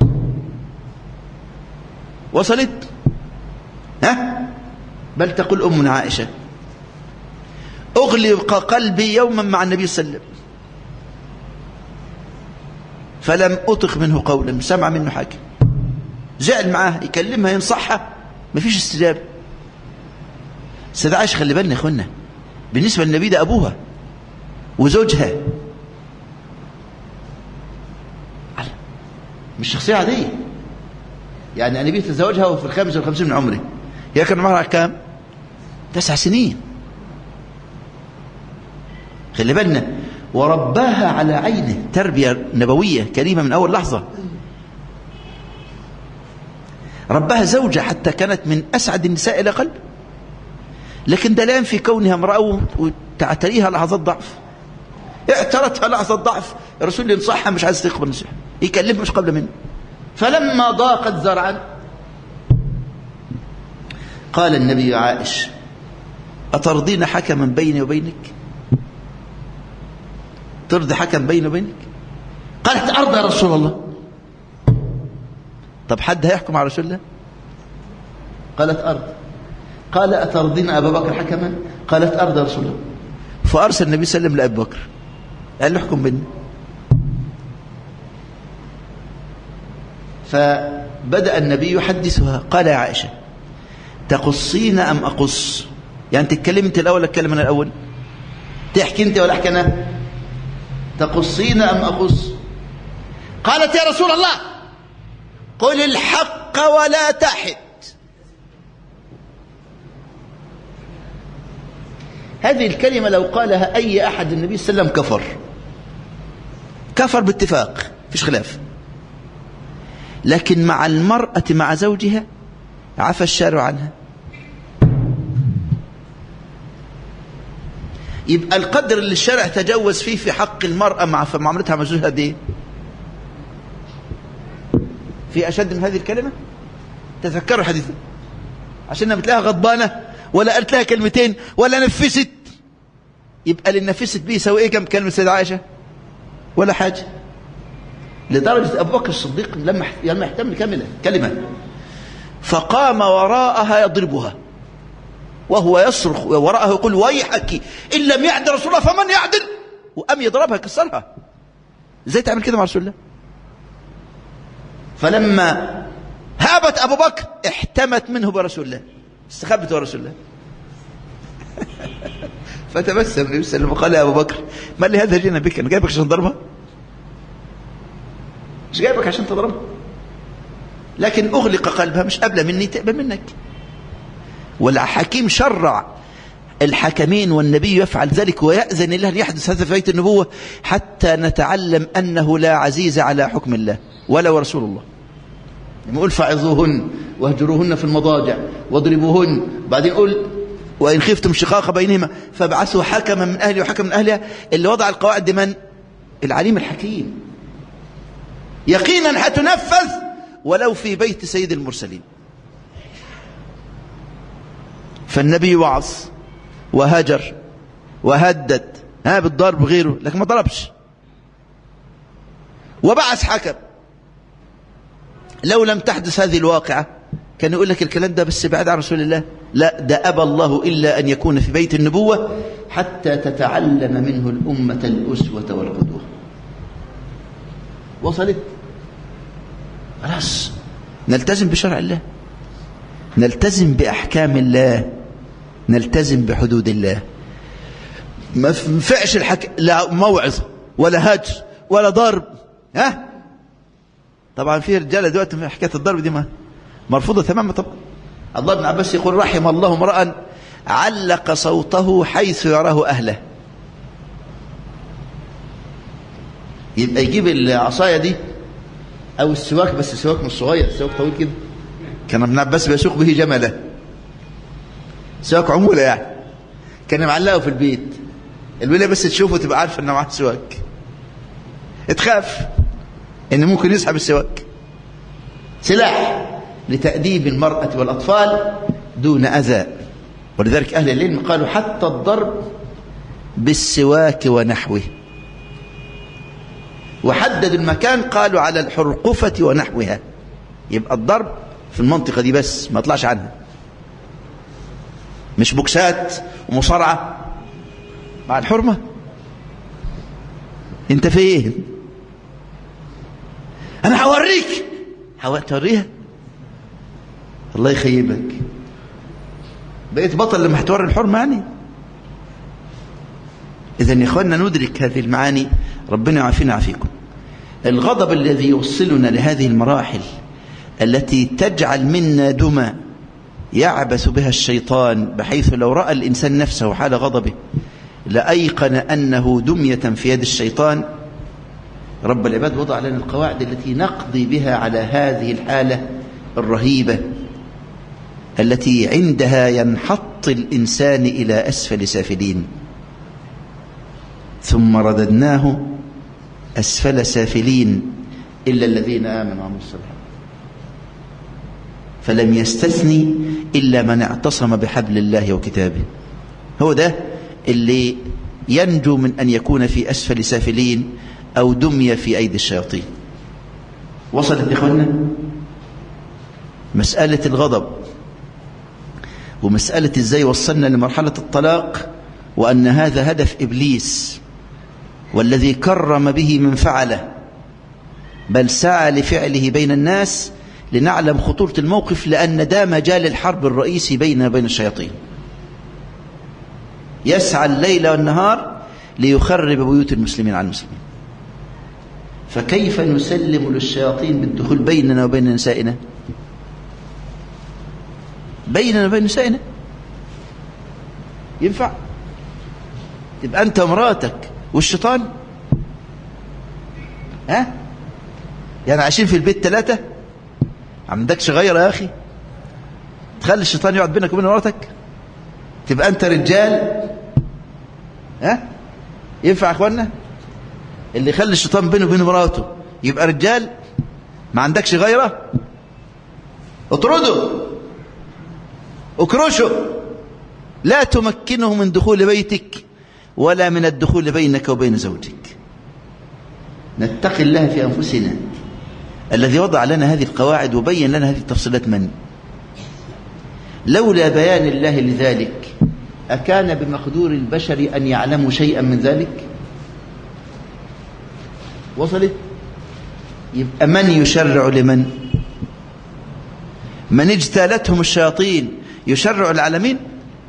وصلت؟ ها؟ بل تقول أمنا عائشة: أغلق قلبي يوما مع النبي صلى الله عليه وسلم فلم أطق منه قولا. سمع منه حاجة، زعل معاه، يكلمها ينصحها، مفيش استجابة. سيدة عائشة خلي بالنا يا اخوانا، بالنسبة للنبي ده أبوها وزوجها، مش شخصية عادية. يعني النبي تزوجها وفي 55 من عمره، هي كان معها كام؟ 9 سنين. خلي بالنا، ورباها على عينه تربية نبوية كريمة من أول لحظة. رباها زوجة حتى كانت من أسعد النساء إلى قلب، لكن ده لا ينفي كونها امرأة وتعتريها لحظات ضعف. اعترتها لحظات ضعف، الرسول ينصحها مش عايز تقبل نصيحة، يكلمها مش قبل منه. فلما ضاقت ذرعا قال النبي: عائش، أترضين حكما بيني وبينك؟ ترضي حكم بيني وبينك؟ قالت: أرضى يا رسول الله. طب حد هيحكم على رسول الله؟ قالت: أرض. قال: أترضين أبا بكر حكما؟ قالت: أرضى يا رسول الله. فأرسل النبي صلى الله عليه وسلم لأبي بكر، قال له: احكم بيننا. فبدأ النبي يحدثها، قال: يا عائشة، تقصين أم أقص؟ يعني تتكلم انت الأول ولا اتكلم أنا الأول؟ تحكي انت ولا احكي أنا؟ تقصين أم أقص؟ قالت: يا رسول الله، قل الحق ولا تحد. هذه الكلمة لو قالها أي أحد النبي صلى الله عليه وسلم كفر باتفاق، فيش خلاف. لكن مع المرأة مع زوجها عفى الشارع عنها. يبقى القدر اللي الشرع تجوز فيه في حق المرأة مع معاملتها مع زوجها دي في أشد من هذه الكلمة. تذكروا الحديث عشان بتلاقيها غضبانة ولا قالت لها كلمتين ولا نفست، يبقى اللي نفست بيه يسوي ايه؟ كم كلمة سيدة عائشة؟ ولا حاجة. لدرجة أبو بكر الصديق لما احتم كلمة فقام وراءها يضربها وهو يصرخ وراءه يقول ويحك إن لم يعدل رسول الله فمن يعدل، وقام يضربها كسرها. ازاي تعمل كده مع رسول الله؟ فلما هابت أبو بكر احتمت منه برسول الله، استخبت ورسول الله. فتبسم النبي صلى الله عليه وسلم وقال يا أبو بكر ما لهذا جينا بك؟ أنا جايبك عشان تضربها؟ مش جايبك عشان تضربها، لكن أغلق قلبها، مش قابلة مني تقبل منك. والحكيم شرع الحكمين والنبي يفعل ذلك ويأذن الله أن يحدث هذا في بيت النبوة حتى نتعلم أنه لا عزيز على حكم الله ولا ورسول الله. يقول فعظوهن واهجروهن في المضاجع واضربوهن، بعدين يقول وإن خفتم شقاق بينهما فابعثوا حكما من أهله وحكما من أهلها. اللي وضع القواعد دي من؟ العليم الحكيم. يقينا هتنفذ ولو في بيت سيد المرسلين. فالنبي وعظ وهجر وهدد بالضرب غيره، لكن ما ضربش. وبعث حكم. لو لم تحدث هذه الواقعة كان يقول لك الكلام ده بس بعد عن رسول الله. لا، ده أبى الله إلا أن يكون في بيت النبوة حتى تتعلم منه الأمة الأسوة والقدوة. وصلت؟ خلاص نلتزم بشرع الله، نلتزم بأحكام الله، نلتزم بحدود الله. ما ينفعش لا موعظة ولا هجر ولا ضرب. طبعا في رجاله دلوقتي في حكايه الضرب دي مرفوضه تماما. طبعا الله بن عباس يقول رحم الله امرأ علق صوته حيث يراه اهله. يبقى يجيب العصايه دي او السواك، بس السواك مش صغير، السواك طويل كده، كان ابن عباس بيسوق به جمله، سواك عموله يعني، كان معلقه في البيت. الوليه بس تشوفه تبقى عارفه انه معاه سواك، تخاف ان ممكن يسحب السواك. سلاح لتأديب المرأة والأطفال دون أذى. ولذلك أهل العلم قالوا حتى الضرب بالسواك ونحوه. وحددوا المكان قالوا على الحرقفة ونحوها. يبقى الضرب في المنطقة دي بس، ما اطلعش عنها، مش بوكسات ومصارعة مع الحرمة. انت فين؟ انا هوريك. توريها؟ الله يخيبك، بقيت بطل لما هتوري الحرمة يعني. اذن يا اخواننا ندرك هذه المعاني، ربنا يعافينا ويعافيكم. الغضب الذي يوصلنا لهذه المراحل التي تجعل منا دمى يعبث بها الشيطان، بحيث لو رأى الإنسان نفسه حال غضبه لأيقن أنه دمية في يد الشيطان. رب العباد وضع لنا القواعد التي نقضي بها على هذه الحالة الرهيبة التي عندها ينحط الإنسان إلى أسفل سافلين، ثم رددناه أسفل سافلين إلا الذين آمنوا وعملوا الصالحات فلم يستثني إلا من اعتصم بحبل الله وكتابه. هو ده اللي ينجو من أن يكون في أسفل سافلين أو دمي في أيدي الشياطين. وصلت إخواننا مسألة الغضب، ومسألة إزاي وصلنا لمرحلة الطلاق، وأن هذا هدف إبليس والذي كرم به من فعله، بل سعى لفعله بين الناس لنعلم خطورة الموقف، لأن ده مجال الحرب الرئيسي بيننا وبين الشياطين. يسعى الليل والنهار ليخرب بيوت المسلمين على المسلمين. فكيف نسلم للشياطين بالدخول بيننا وبين نسائنا؟ بيننا وبين نسائنا ينفع؟ تبقى أنت ومراتك والشيطان يعني عايشين في البيت 3، ما عندكش غير يا أخي تخلي الشيطان يقعد بينك وبين مراتك؟ تبقى أنت رجال ها؟ ينفع يا اخوانا؟ اللي يخلي الشيطان بينه وبين مراته يبقى رجال؟ ما عندكش غيره؟ اطرده، اكرشه، لا تمكنه من دخول بيتك ولا من الدخول بينك وبين زوجك. نتقي الله في أنفسنا. الذي وضع لنا هذه القواعد وبين لنا هذه التفصيلات من؟ لولا بيان الله لذلك أكان بمقدور البشر أن يعلموا شيئا من ذلك؟ وصلت؟ يبقى من يشرع لمن؟ من اجتالتهم الشياطين يشرع العالمين؟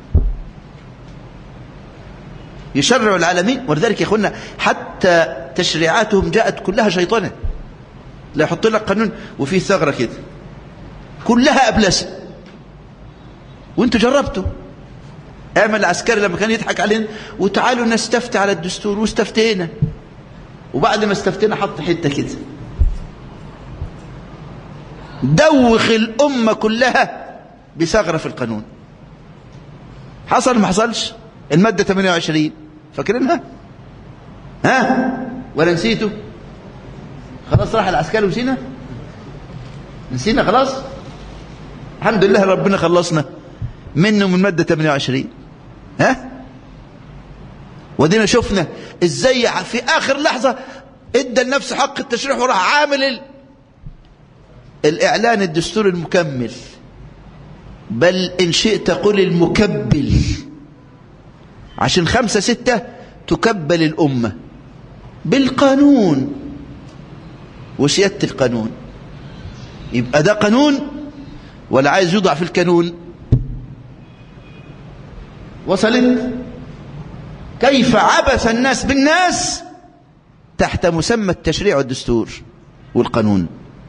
يشرع العالمين. ولذلك يا اخوانا حتى تشريعاتهم جاءت كلها شيطانة. لا يحط لك قانون وفيه ثغرة كده، كلها أبلسة. وانتوا جربتوا اعمل العسكري لما كان يضحك علينا وتعالوا نستفتي على الدستور، واستفتينا، وبعد ما استفتينا حط حتة كده دوخ الأمة كلها بثغرة في القانون. حصل ما حصلش؟ المادة 28 فاكرينها؟ ها؟ ولا نسيتوا؟ خلاص راح العسكري ونسينا؟ نسينا خلاص؟ الحمد لله ربنا خلصنا منه من مادة 28. ها؟ ودينا شفنا ازاي في آخر لحظة ادى لنفسه حق التشريح وراح عامل الإعلان الدستوري المكمل، بل إن شئت قل المكبل، عشان 5-6 تكبل الأمة بالقانون وسيادة القانون. يبقى ده قانون ولا عايز يوضع في القانون؟ وصلت؟ كيف عبث الناس بالناس تحت مسمى التشريع والدستور والقانون.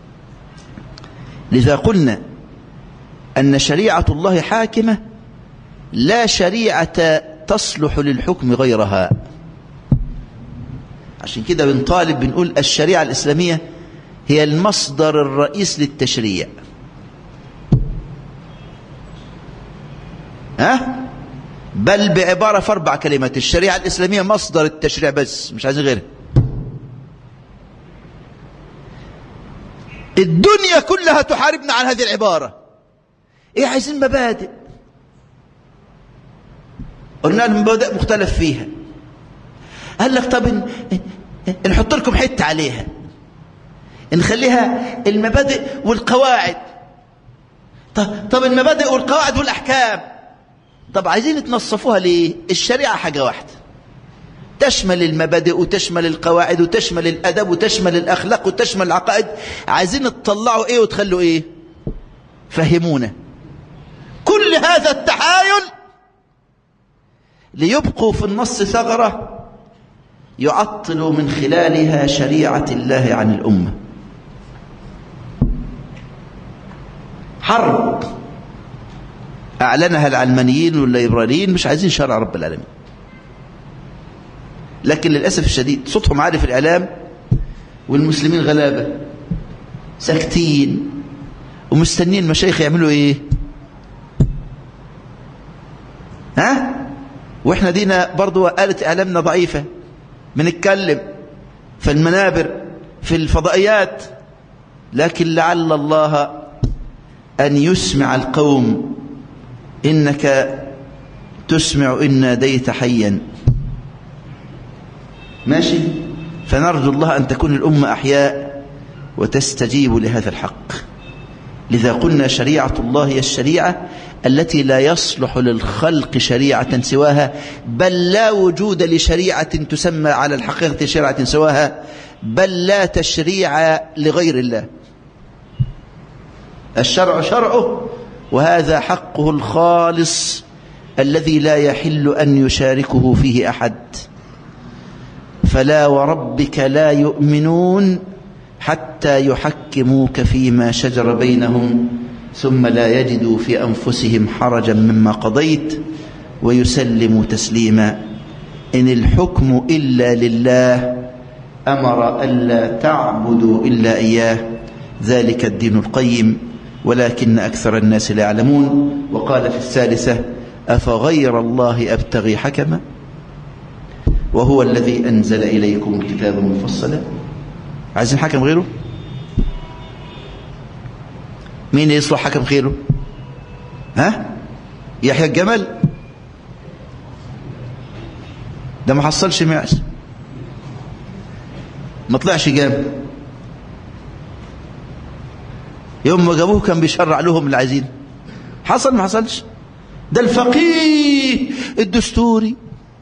لذا قلنا أن شريعة الله حاكمة، لا شريعة تصلح للحكم غيرها. عشان كده بنطالب بنقول الشريعة الإسلامية هي المصدر الرئيس للتشريع. ها؟ بل بعبارة في 4 كلمات: الشريعة الإسلامية مصدر التشريع بس، مش عايزين غيرها. الدنيا كلها تحاربنا عن هذه العبارة. ايه عايزين مبادئ، قلنا لهم مبادئ مختلف فيها. قال لك طب نحط لكم حتة عليها، نخليها المبادئ والقواعد. طب المبادئ والقواعد والأحكام، طب عايزين تنصفوها ليه؟ الشريعة حاجة واحدة تشمل المبادئ وتشمل القواعد وتشمل الأدب وتشمل الأخلاق وتشمل العقائد. عايزين تطلعوا ايه وتخلوا ايه؟ فهمونا. كل هذا التحايل ليبقوا في النص ثغرة يعطلوا من خلالها شريعة الله عن الأمة. حرب أعلنها العلمانيين والليبراليين، مش عايزين شرع رب العالمين. لكن للأسف الشديد صوتهم عالي في الإعلام، والمسلمين غلابة ساكتين ومستنين المشايخ يعملوا ايه؟ ها؟ واحنا دينا برضو آلة إعلامنا ضعيفة، بنتكلم في المنابر في الفضائيات، لكن لعل الله أن يسمع القوم. إنك تسمع إن ناديت حيا. ماشي؟ فنرجو الله أن تكون الأمة أحياء وتستجيب لهذا الحق. لذا قلنا شريعة الله هي الشريعة التي لا يصلح للخلق شريعة سواها، بل لا وجود لشريعة تسمى على الحقيقة شريعة سواها، بل لا تشريع لغير الله. الشرع شرعه، وهذا حقه الخالص الذي لا يحل أن يشاركه فيه أحد. فلا وربك لا يؤمنون حتى يحكموك فيما شجر بينهم ثم لا يجدوا في أنفسهم حرجا مما قضيت ويسلموا تسليما. إن الحكم إلا لله، أمر ألا تعبدوا إلا إياه، ذلك الدين القيم ولكن أكثر الناس لا يعلمون. وقال في الثالثة: أفغير الله أبتغي حكما. وهو الذي أنزل إليكم الكتاب مفصلا. عايزين حكم غيره؟ مين يصلح حكم غيره؟ ها؟ يحيى الجمل ده ما حصلش معز، ما طلعش جامد، يوم ما جابوه كان بيشرع لهم اللي عايزين. حصل ما حصلش؟ ده الفقيه الدستوري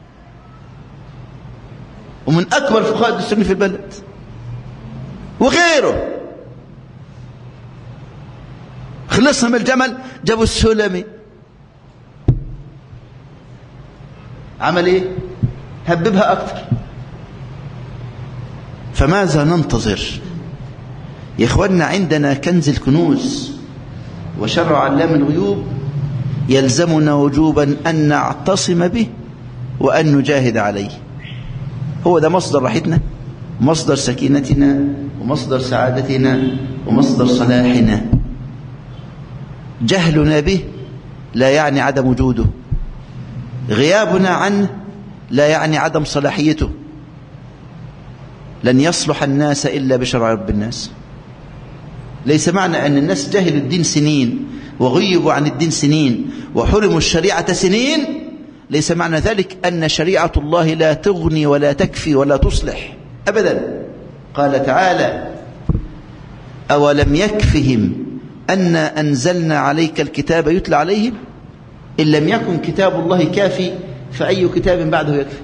ومن أكبر فقهاء الدستوري في البلد وغيره. خلصنا من الجمل، جابوا السلمي، عمل ايه؟ هببها أكثر. فماذا ننتظر يا إخواننا؟ عندنا كنز الكنوز وشرع علام الغيوب، يلزمنا وجوبا أن نعتصم به وأن نجاهد عليه. هو ده مصدر راحتنا، مصدر سكينتنا، ومصدر سعادتنا، ومصدر صلاحنا. جهلنا به لا يعني عدم وجوده، غيابنا عنه لا يعني عدم صلاحيته. لن يصلح الناس إلا بشرع رب الناس. ليس معنى أن الناس جهلوا الدين سنين وغيبوا عن الدين سنين وحرموا الشريعة سنين، ليس معنى ذلك أن شريعة الله لا تغني ولا تكفي ولا تصلح أبدا. قال تعالى: أولم يكفهم أنا أنزلنا عليك الكتاب يتلى عليهم. إن لم يكن كتاب الله كافي فأي كتاب بعده يكفي؟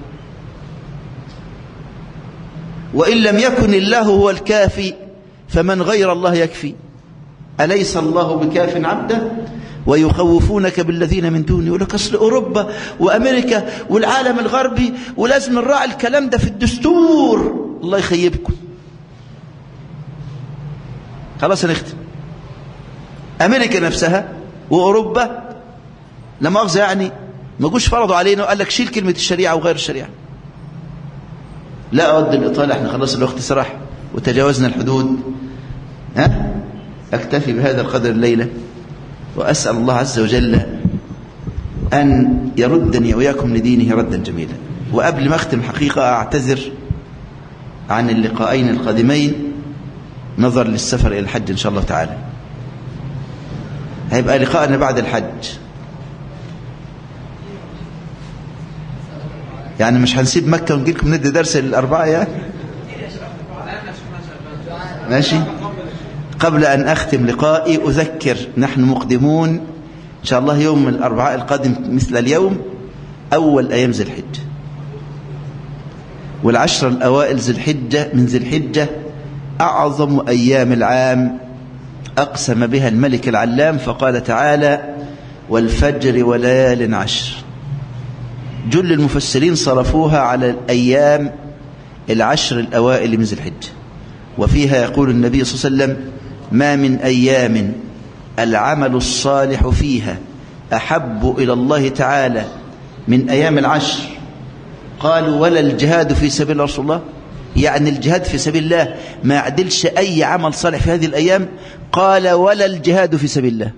وإن لم يكن الله هو الكافي فمن غير الله يكفي؟ أليس الله بكاف عبده؟ ويخوفونك بالذين من دونه. يقول لك أصل أوروبا وأمريكا والعالم الغربي ولازم نراعي الكلام ده في الدستور. الله يخيبكم. خلاص هنختم. أمريكا نفسها وأوروبا لا مؤاخذة يعني ما جوش فرضوا علينا وقال لك شيل كلمة الشريعة وغير الشريعة. لا أود الإطالة، احنا خلص الوقت سرح وتجاوزنا الحدود. أكتفي بهذا القدر الليلة، وأسأل الله عز وجل أن يردني وإياكم لدينه ردا جميلا. وقبل ما أختم حقيقة أعتذر عن اللقاءين القادمين نظر للسفر إلى الحج إن شاء الله تعالى. هيبقى لقاءنا بعد الحج، يعني مش هنسيب مكة ونجي لكم ندي درس الأربعة يعني. ماشي. قبل أن أختم لقائي أذكر نحن مقدمون إن شاء الله يوم الأربعاء القادم مثل اليوم أول أيام ذي الحجة، والعشر الأوائل من ذي الحجة أعظم أيام العام أقسم بها الملك العلام فقال تعالى: والفجر وليال عشر. جل المفسرين صرفوها على الأيام العشر الأوائل من ذي الحجة، وفيها يقول النبي صلى الله عليه وسلم: ما من أيام العمل الصالح فيها أحب إلى الله تعالى من أيام العشر. قالوا: ولا الجهاد في سبيل رسول الله؟ يعني الجهاد في سبيل الله ما يعدلش أي عمل صالح في هذه الأيام؟ قال: ولا الجهاد في سبيل الله.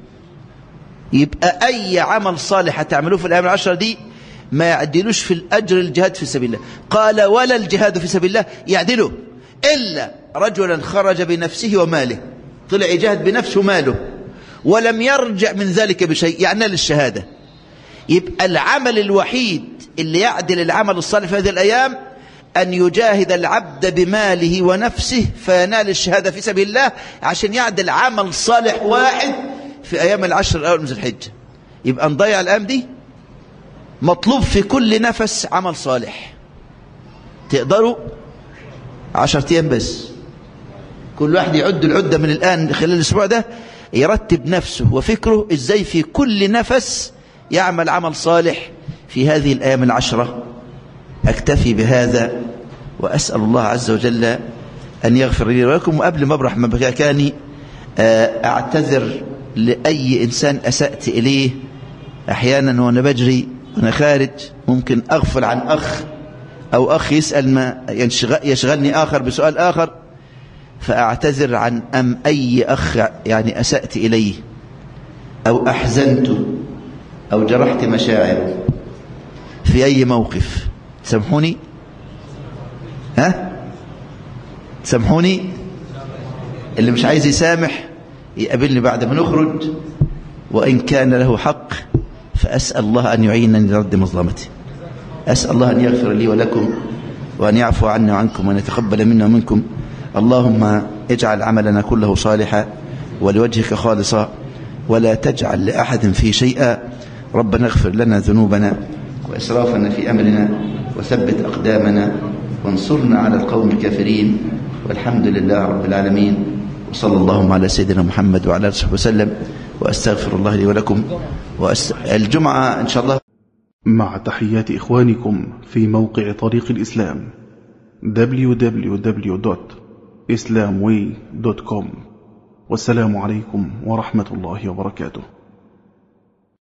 يبقى أي عمل صالح تعملوه في الأيام العشر دي ما يعدلوش في الأجر الجهاد في سبيل الله. قال: ولا الجهاد في سبيل الله يعدله إلا رجلا خرج بنفسه وماله، طلع يجاهد بنفسه وماله ولم يرجع من ذلك بشيء، يعني للشهادة. يبقى العمل الوحيد اللي يعدل العمل الصالح في هذه الأيام أن يجاهد العبد بماله ونفسه فينال الشهادة في سبيل الله، عشان يعدل عمل صالح واحد في أيام العشر الأول من ذي الحجة. يبقى نضيع الأيام دي. مطلوب في كل نفس عمل صالح. تقدروا 10 أيام بس، كل واحد يعد العدة من الآن خلال الأسبوع ده، يرتب نفسه وفكره إزاي في كل نفس يعمل عمل صالح في هذه الأيام العشرة. أكتفي بهذا وأسأل الله عز وجل أن يغفر لي ولكم. وقبل ما أبرح من مكاني أعتذر لأي إنسان أسأت إليه أحيانا وأنا بجري وأنا خارج، ممكن أغفل عن أخ أو أخ يسأل ما يشغلني آخر بسؤال آخر، فأعتذر عن أي أخ يعني أسأت إليه أو أحزنت أو جرحت مشاعره في أي موقف. سامحوني ها سامحوني؟ اللي مش عايز يسامح يقابلني بعد ما نخرج، وإن كان له حق فأسأل الله أن يعينني لرد مظلمتي. أسأل الله أن يغفر لي ولكم، وأن يعفو عنا وعنكم، وأن يتقبل منا ومنكم. اللهم اجعل عملنا كله صالحا ولوجهك خالصا، ولا تجعل لأحد فيه شيئا. ربنا اغفر لنا ذنوبنا وإسرافنا في أمرنا، وثبت أقدامنا، وانصرنا على القوم الكافرين. والحمد لله رب العالمين، وصلى اللهم على سيدنا محمد وعلى آله وصحبه وسلم. وأستغفر الله لي ولكم. الجمعة إن شاء الله. مع تحيات إخوانكم في موقع طريق الإسلام www.islamway.com. والسلام عليكم ورحمة الله وبركاته.